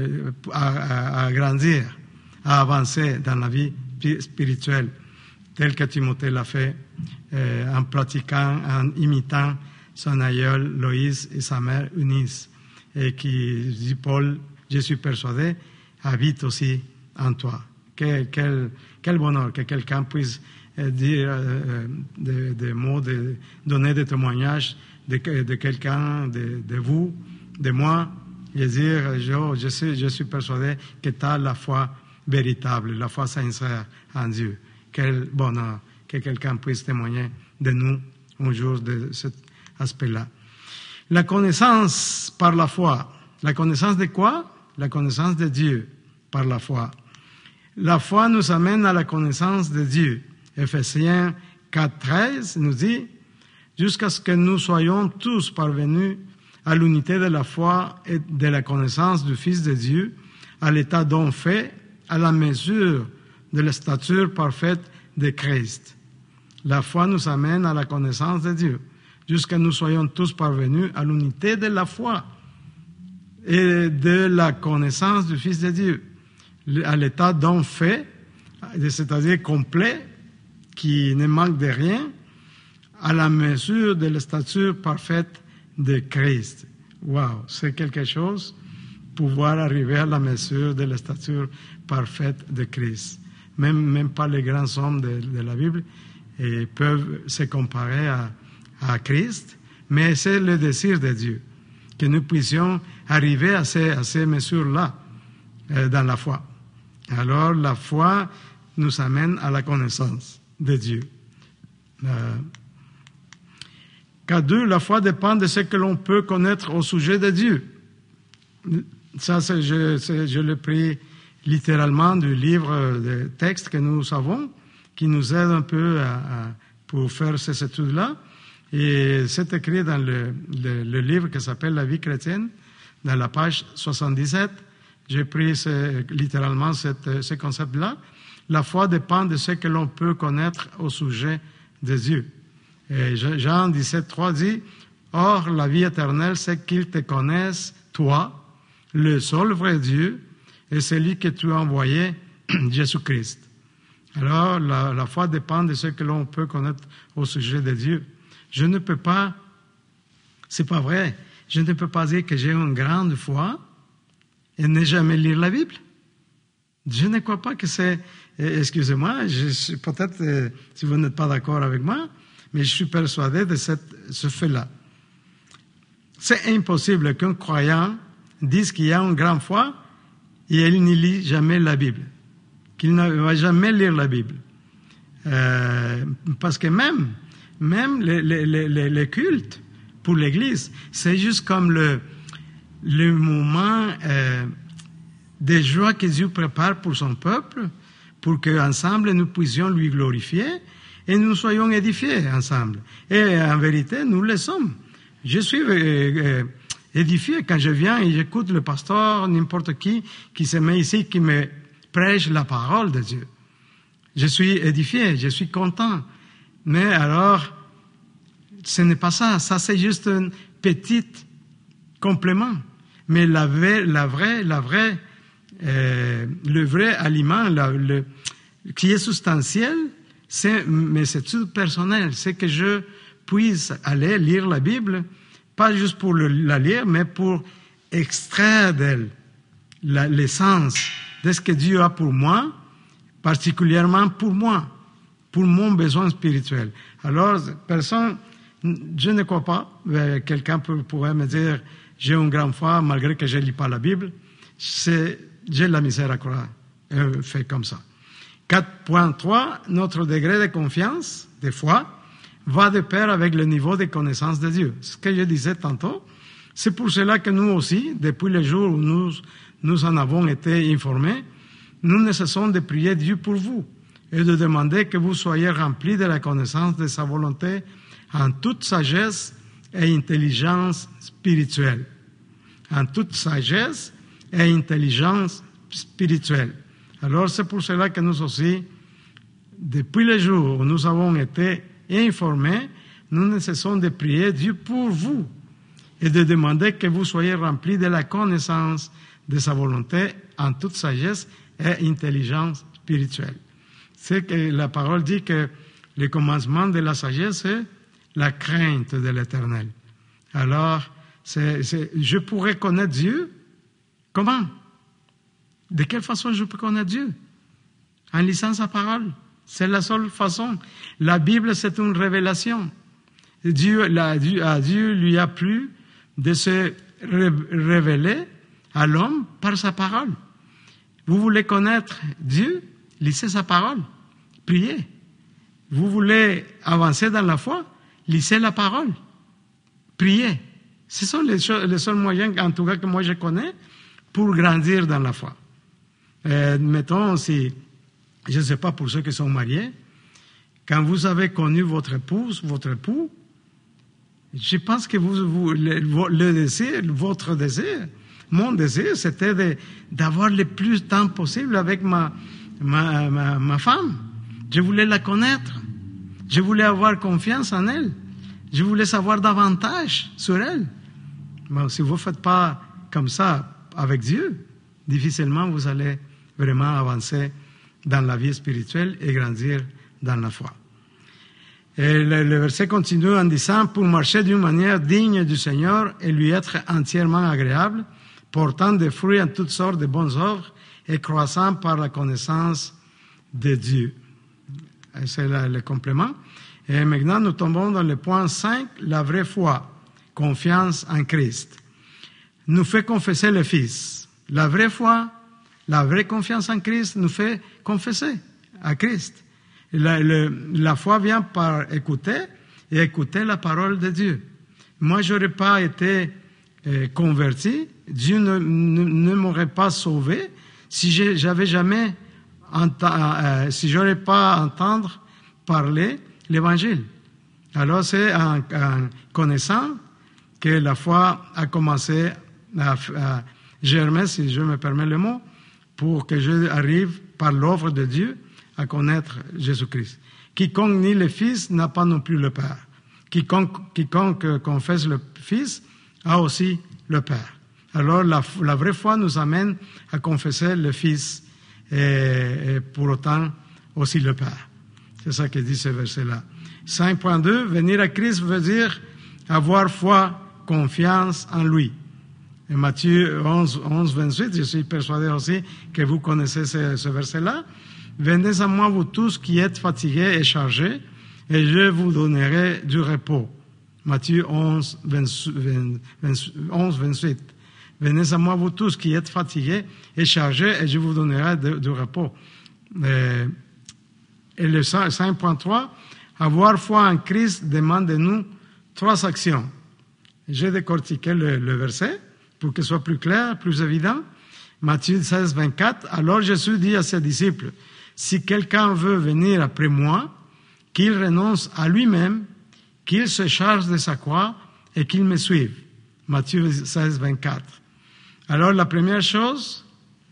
à grandir, à avancer dans la vie spirituelle, tel que Timothée l'a fait, en pratiquant, en imitant son aïeul Loïs et sa mère Eunice, et qui dit Paul, je suis persuadé, habite aussi en toi. Quel bonheur que quelqu'un puisse dire des mots, donner des témoignages de quelqu'un, de vous, de moi, et dire je suis persuadé que tu as la foi véritable, la foi sincère en Dieu. Quel bonheur que quelqu'un puisse témoigner de nous un jour de cet aspect-là. La connaissance par la foi. La connaissance de quoi? La connaissance de Dieu par la foi. La foi nous amène à la connaissance de Dieu. Ephésiens 4,13 nous dit « Jusqu'à ce que nous soyons tous parvenus à l'unité de la foi et de la connaissance du Fils de Dieu, à l'état don fait, à la mesure de la stature parfaite de Christ. » La foi nous amène à la connaissance de Dieu, jusqu'à ce que nous soyons tous parvenus à l'unité de la foi et de la connaissance du Fils de Dieu, à l'état don fait, c'est-à-dire complet, qui ne manque de rien, à la mesure de la stature parfaite de Christ. Wow, c'est quelque chose, pouvoir arriver à la mesure de la stature parfaite de Christ. Même pas les grands hommes de la Bible peuvent se comparer à Christ, mais c'est le désir de Dieu, que nous puissions arriver à ces mesures-là dans la foi. Alors, la foi nous amène à la connaissance de Dieu. K2, la foi dépend de ce que l'on peut connaître au sujet de Dieu. Ça, je l'ai pris littéralement du livre de textes que nous avons, qui nous aide un peu pour faire ces études-là. Et c'est écrit dans le livre qui s'appelle La vie chrétienne, dans la page 77. J'ai pris littéralement ce concept-là. La foi dépend de ce que l'on peut connaître au sujet de Dieu. Et Jean 17,3 dit « Or, la vie éternelle, c'est qu'ils te connaissent, toi, le seul vrai Dieu, et celui que tu as envoyé, Jésus-Christ. » Alors, la foi dépend de ce que l'on peut connaître au sujet de Dieu. Je ne peux pas, c'est pas vrai, je ne peux pas dire que j'ai une grande foi et ne jamais lire la Bible. Je ne crois pas que c'est, excusez-moi, peut-être si vous n'êtes pas d'accord avec moi, mais je suis persuadé de ce fait-là. C'est impossible qu'un croyant dise qu'il y a une grande foi et il ne lit jamais la Bible, qu'il ne va jamais lire la Bible. Parce que même les cultes pour l'Église. C'est juste comme le moment de joie que Dieu prépare pour son peuple, pour qu'ensemble nous puissions lui glorifier et nous soyons édifiés ensemble. Et en vérité, nous le sommes. Je suis édifié quand je viens et j'écoute le pasteur, n'importe qui se met ici, qui me prêche la parole de Dieu. Je suis édifié, je suis content. Mais alors, ce n'est pas ça. Ça, c'est juste un petit complément. Mais le vrai aliment, qui est substantiel, mais c'est tout personnel. C'est que je puisse aller lire la Bible, pas juste pour la lire, mais pour extraire d'elle l'essence de ce que Dieu a pour moi, particulièrement pour moi, pour mon besoin spirituel. Alors, personne, je ne crois pas, quelqu'un pourrait me dire, j'ai une grande foi, malgré que je ne lis pas la Bible, j'ai de la misère à croire, fait comme ça. 4.3, notre degré de confiance, de foi, va de pair avec le niveau de connaissance de Dieu. Ce que je disais tantôt, c'est pour cela que nous aussi, depuis le jour où nous en avons été informés, nous ne cessons de prier Dieu pour vous et de demander que vous soyez remplis de la connaissance de sa volonté en toute sagesse et intelligence spirituelle. En toute sagesse et intelligence spirituelle. Alors c'est pour cela que nous aussi, depuis le jour où nous avons été informés, nous ne cessons de prier Dieu pour vous et de demander que vous soyez remplis de la connaissance de sa volonté en toute sagesse et intelligence spirituelle. C'est que la parole dit que le commencement de la sagesse, c'est la crainte de l'Éternel. Alors, je pourrais connaître Dieu. Comment? De quelle façon je peux connaître Dieu? En lisant sa parole. C'est la seule façon. La Bible, c'est une révélation. Dieu lui a plu de se révéler à l'homme par sa parole. Vous voulez connaître Dieu? Lisez sa parole. Priez. Vous voulez avancer dans la foi? Lisez la parole. Priez. Ce sont les seuls moyens, en tout cas, que moi je connais, pour grandir dans la foi. Mettons, si, je ne sais pas pour ceux qui sont mariés, quand vous avez connu votre épouse, votre époux, je pense que le désir, votre désir, mon désir, c'était d'avoir le plus de temps possible avec ma femme. Je voulais la connaître. Je voulais avoir confiance en elle. Je voulais savoir davantage sur elle. Mais si vous ne faites pas comme ça avec Dieu, difficilement vous allez vraiment avancer dans la vie spirituelle et grandir dans la foi. Et le verset continue en disant, pour marcher d'une manière digne du Seigneur et lui être entièrement agréable, portant des fruits en toutes sortes de bonnes œuvres et croissant par la connaissance de Dieu. Et c'est le complément. Et maintenant, nous tombons dans le point 5, la vraie foi, confiance en Christ. Nous fait confesser le Fils. La vraie foi, la vraie confiance en Christ nous fait confesser à Christ. La foi vient par écouter et écouter la parole de Dieu. Moi, je n'aurais pas été converti, Dieu ne m'aurait pas sauvé si j'avais jamais si j'aurais pas entendre parler l'Évangile. Alors c'est en connaissant que la foi a commencé à germer, si je me permets le mot, pour que j'arrive par l'œuvre de Dieu à connaître Jésus-Christ. Quiconque nie le Fils n'a pas non plus le Père. Quiconque confesse le Fils a aussi le Père. Alors la vraie foi nous amène à confesser le Fils et pour autant aussi le Père. C'est ça que dit ce verset-là. 5.2, venir à Christ veut dire avoir foi, confiance en lui. Et Matthieu 11, 28, je suis persuadé aussi que vous connaissez ce verset-là. Venez à moi, vous tous qui êtes fatigués et chargés, et je vous donnerai du repos. Matthieu 11, 28. Venez à moi, vous tous qui êtes fatigués et chargés, et je vous donnerai du repos. Et le 5.3, avoir foi en Christ demande de nous 3 actions. J'ai décortiqué le verset pour que ce soit plus clair, plus évident. Matthieu 16, 24. Alors Jésus dit à ses disciples, « Si quelqu'un veut venir après moi, qu'il renonce à lui-même, qu'il se charge de sa croix et qu'il me suive. » Matthieu 16, 24. Alors la première chose,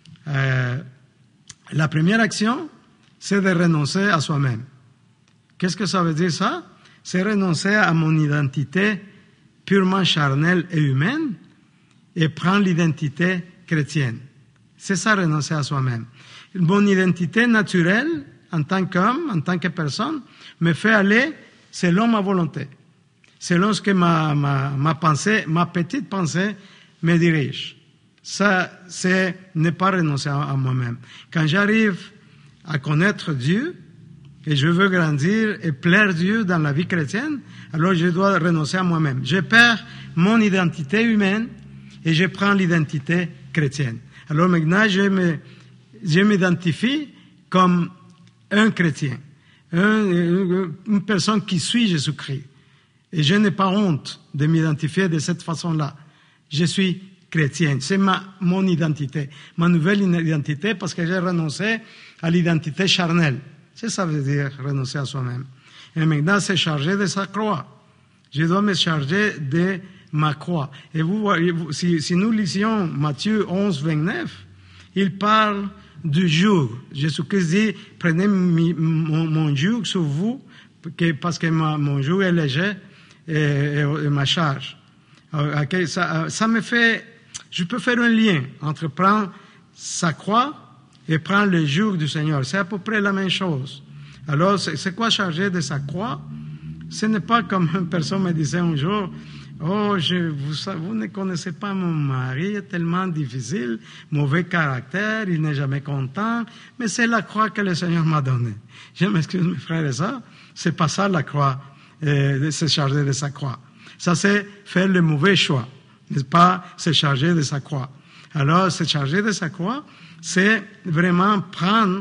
la première action, c'est de renoncer à soi-même. Qu'est-ce que ça veut dire ça? C'est renoncer à mon identité purement charnelle et humaine et prendre l'identité chrétienne. C'est ça, renoncer à soi-même. Mon identité naturelle, en tant qu'homme, en tant que personne, me fait aller selon ma volonté, selon ce que ma pensée, ma petite pensée me dirige. Ça, c'est ne pas renoncer à moi-même. Quand j'arrive à connaître Dieu, et je veux grandir et plaire Dieu dans la vie chrétienne, alors je dois renoncer à moi-même. Je perds mon identité humaine et je prends l'identité chrétienne. Alors maintenant, je m'identifie comme un chrétien, une personne qui suit Jésus-Christ. Et je n'ai pas honte de m'identifier de cette façon-là. Je suis chrétien, c'est mon identité, ma nouvelle identité, parce que j'ai renoncé à l'identité charnelle. C'est ça veut dire renoncer à soi-même. Et maintenant, c'est charger de sa croix. Je dois me charger de ma croix. Et vous voyez, si nous lisions Matthieu 11, 29, il parle du joug. Jésus-Christ dit, prenez mon joug sur vous, parce que mon joug est léger et ma charge. Okay, ça me fait, je peux faire un lien entre prendre sa croix et prendre le joug du Seigneur. C'est à peu près la même chose. Alors, c'est quoi charger de sa croix? Ce n'est pas comme une personne me disait un jour, « Oh, vous ne connaissez pas mon mari, il est tellement difficile, mauvais caractère, il n'est jamais content, mais c'est la croix que le Seigneur m'a donnée. » Je m'excuse mes frères et sœurs, c'est pas ça la croix, se charger de sa croix. Ça, c'est faire le mauvais choix, n'est-ce pas, se charger de sa croix. Alors, se charger de sa croix, c'est vraiment prendre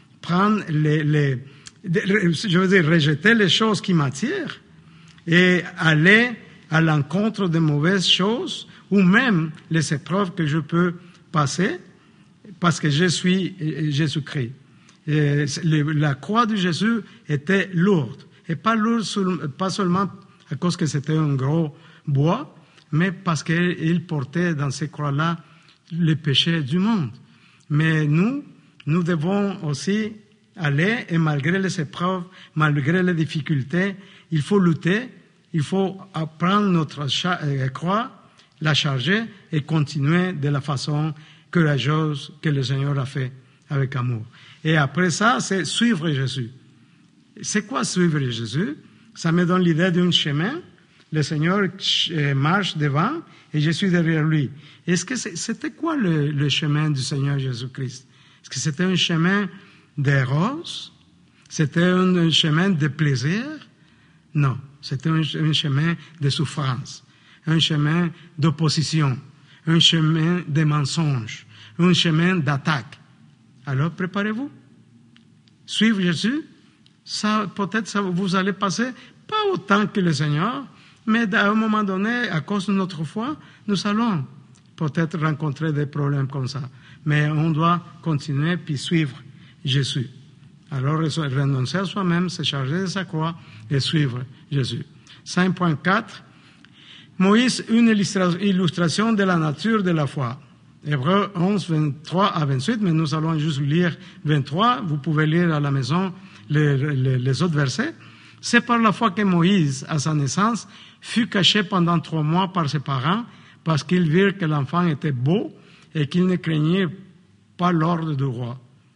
je veux dire, rejeter les choses qui m'attirent et aller à l'encontre de mauvaises choses ou même les épreuves que je peux passer parce que je suis Jésus-Christ. Et la croix de Jésus était lourde. Et pas lourde pas seulement à cause que c'était un gros bois, mais parce qu'il portait dans ces croix-là les péchés du monde. Mais nous devons aussi aller, et malgré les épreuves, malgré les difficultés, il faut lutter, il faut prendre notre croix, la charger et continuer de la façon courageuse que le Seigneur a fait avec amour. Et après ça, c'est suivre Jésus. C'est quoi suivre Jésus? Ça me donne l'idée d'un chemin. Le Seigneur marche devant et je suis derrière lui. Est-ce que c'était quoi le chemin du Seigneur Jésus-Christ? Est-ce que c'était un chemin des roses? C'était un chemin de plaisir? Non, c'était un chemin de souffrance, un chemin d'opposition, un chemin de mensonges, un chemin d'attaque. Alors préparez-vous. Suivre Jésus, ça peut-être vous allez passer pas autant que le Seigneur, mais à un moment donné, à cause de notre foi, nous allons peut-être rencontrer des problèmes comme ça. Mais on doit continuer puis suivre Jésus. Alors, renoncer à soi-même, se charger de sa croix et suivre Jésus. 5.4. Moïse, une illustration de la nature de la foi. Hébreux 11, 23 à 28, mais nous allons juste lire 23. Vous pouvez lire à la maison les autres versets. C'est par la foi que Moïse, à sa naissance, fut caché pendant 3 mois par ses parents parce qu'ils virent que l'enfant était beau et qu'il ne craignait pas l'ordre du roi.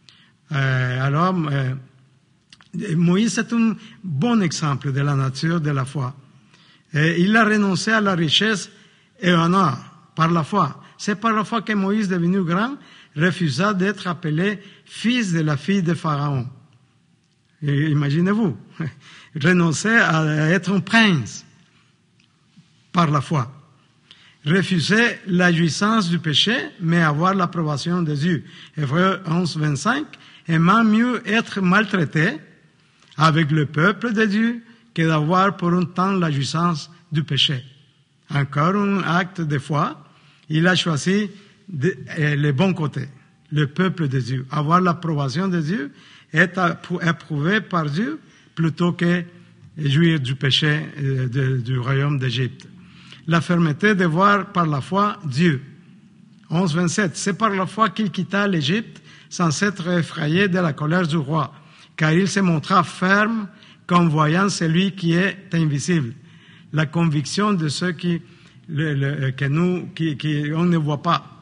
Moïse est un bon exemple de la nature de la foi. Il a renoncé à la richesse et à l'honneur par la foi. C'est par la foi que Moïse, devenu grand, refusa d'être appelé fils de la fille de Pharaon. Et imaginez-vous, renoncer à être un prince par la foi. Refuser la jouissance du péché, mais avoir l'approbation de Dieu. Hébreux 11, 25, aimant mieux être maltraité avec le peuple de Dieu que d'avoir pour un temps la jouissance du péché. Encore un acte de foi. Il a choisi le bon côté, le peuple de Dieu. Avoir l'approbation de Dieu, être approuvé par Dieu, plutôt que jouir du péché du royaume d'Égypte. La fermeté de voir par la foi Dieu. 11-27. C'est par la foi qu'il quitta l'Égypte sans s'être effrayé de la colère du roi, car il se montra ferme comme voyant celui qui est invisible. La conviction de ceux qu'on ne voit pas.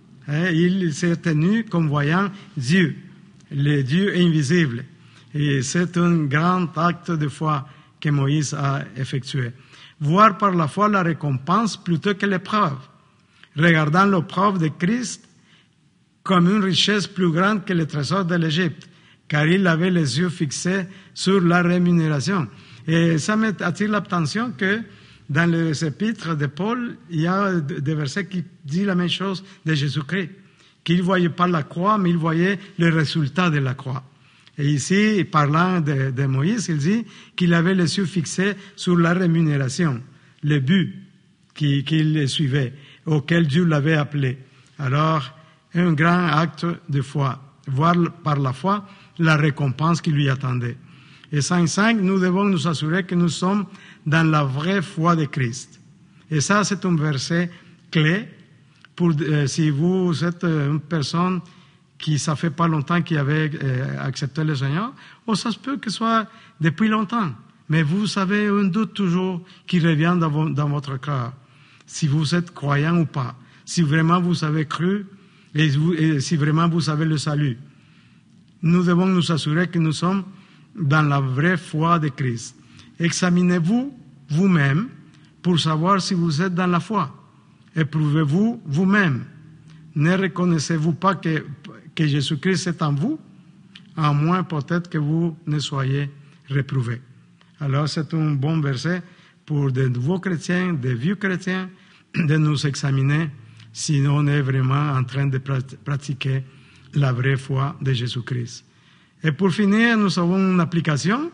Il s'est tenu comme voyant Dieu, le Dieu invisible. Et c'est un grand acte de foi que Moïse a effectué. Voir par la foi la récompense plutôt que l'épreuve, regardant l'épreuve de Christ comme une richesse plus grande que les trésors de l'Égypte, car il avait les yeux fixés sur la rémunération. Et ça m'attire l'attention que dans les épîtres de Paul, il y a des versets qui disent la même chose de Jésus-Christ, qu'il ne voyait pas la croix, mais il voyait le résultat de la croix. Et ici, parlant de Moïse, il dit qu'il avait les yeux fixés sur la rémunération, le but qu'il suivait, auquel Dieu l'avait appelé. Alors, un grand acte de foi, voir par la foi la récompense qui lui attendait. Et 5.5, nous devons nous assurer que nous sommes dans la vraie foi de Christ. Et ça, c'est un verset clé pour si vous êtes une personne qui, ça fait pas longtemps qu'il avait accepté le Seigneur, ou ça se peut que ce soit depuis longtemps. Mais vous avez un doute toujours qui revient dans votre cœur. Si vous êtes croyant ou pas. Si vraiment vous avez cru et si vraiment vous avez le salut. Nous devons nous assurer que nous sommes dans la vraie foi de Christ. Examinez-vous vous-même pour savoir si vous êtes dans la foi. Éprouvez-vous vous-même. Ne reconnaissez-vous pas que Jésus-Christ est en vous, à moins peut-être que vous ne soyez réprouvés. Alors c'est un bon verset pour de nouveaux chrétiens, des vieux chrétiens, de nous examiner si on est vraiment en train de pratiquer la vraie foi de Jésus-Christ. Et pour finir, nous avons une application.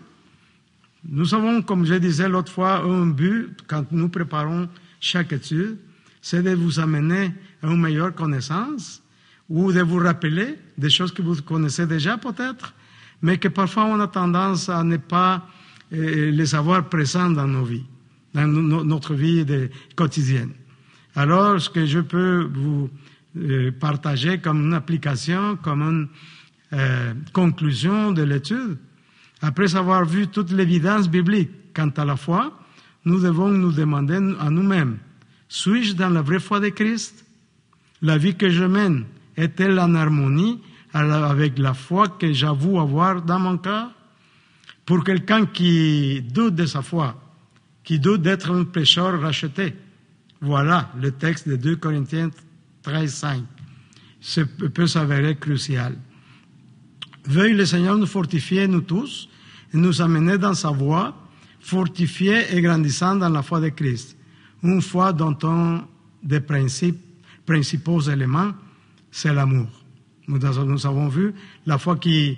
Nous avons, comme je disais l'autre fois, un but quand nous préparons chaque étude, c'est de vous amener à une meilleure connaissance ou de vous rappeler des choses que vous connaissez déjà peut-être, mais que parfois on a tendance à ne pas les avoir présents dans nos vies, dans notre vie quotidienne. Alors, ce que je peux vous partager comme une application, comme une conclusion de l'étude, après avoir vu toute l'évidence biblique quant à la foi, nous devons nous demander à nous-mêmes, suis-je dans la vraie foi de Christ? La vie que je mène est-elle en harmonie avec la foi que j'avoue avoir dans mon cœur? Pour quelqu'un qui doute de sa foi, qui doute d'être un pécheur racheté, voilà le texte de 2 Corinthiens 13:5. Ce peut s'avérer crucial. Veuille le Seigneur nous fortifier, nous tous, et nous amener dans sa voie, fortifiés et grandissant dans la foi de Christ. Une foi dont un des principaux éléments, c'est l'amour. Nous avons vu la foi qui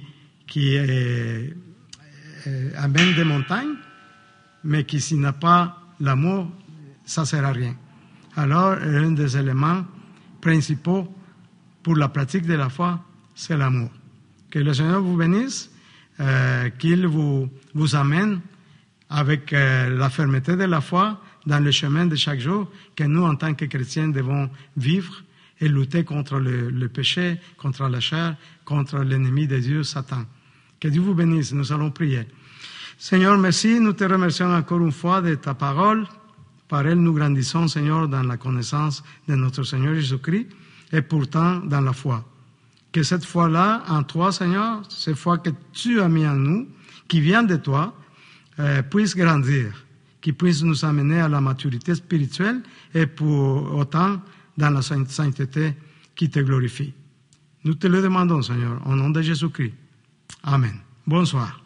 amène des montagnes, mais qui s'il n'a pas l'amour, ça ne sert à rien. Alors, un des éléments principaux pour la pratique de la foi, c'est l'amour. Que le Seigneur vous bénisse, qu'il vous amène avec la fermeté de la foi dans le chemin de chaque jour que nous, en tant que chrétiens, devons vivre et lutter contre le péché, contre la chair, contre l'ennemi de Dieu, Satan. Que Dieu vous bénisse. Nous allons prier. Seigneur, merci. Nous te remercions encore une fois de ta parole. Par elle, nous grandissons, Seigneur, dans la connaissance de notre Seigneur Jésus-Christ et pourtant dans la foi. Que cette foi-là, en toi, Seigneur, cette foi que tu as mis en nous, qui vient de toi, puisse grandir, qui puisse nous amener à la maturité spirituelle et pour autant dans la sainteté qui te glorifie. Nous te le demandons, Seigneur, au nom de Jésus-Christ. Amen. Bonsoir.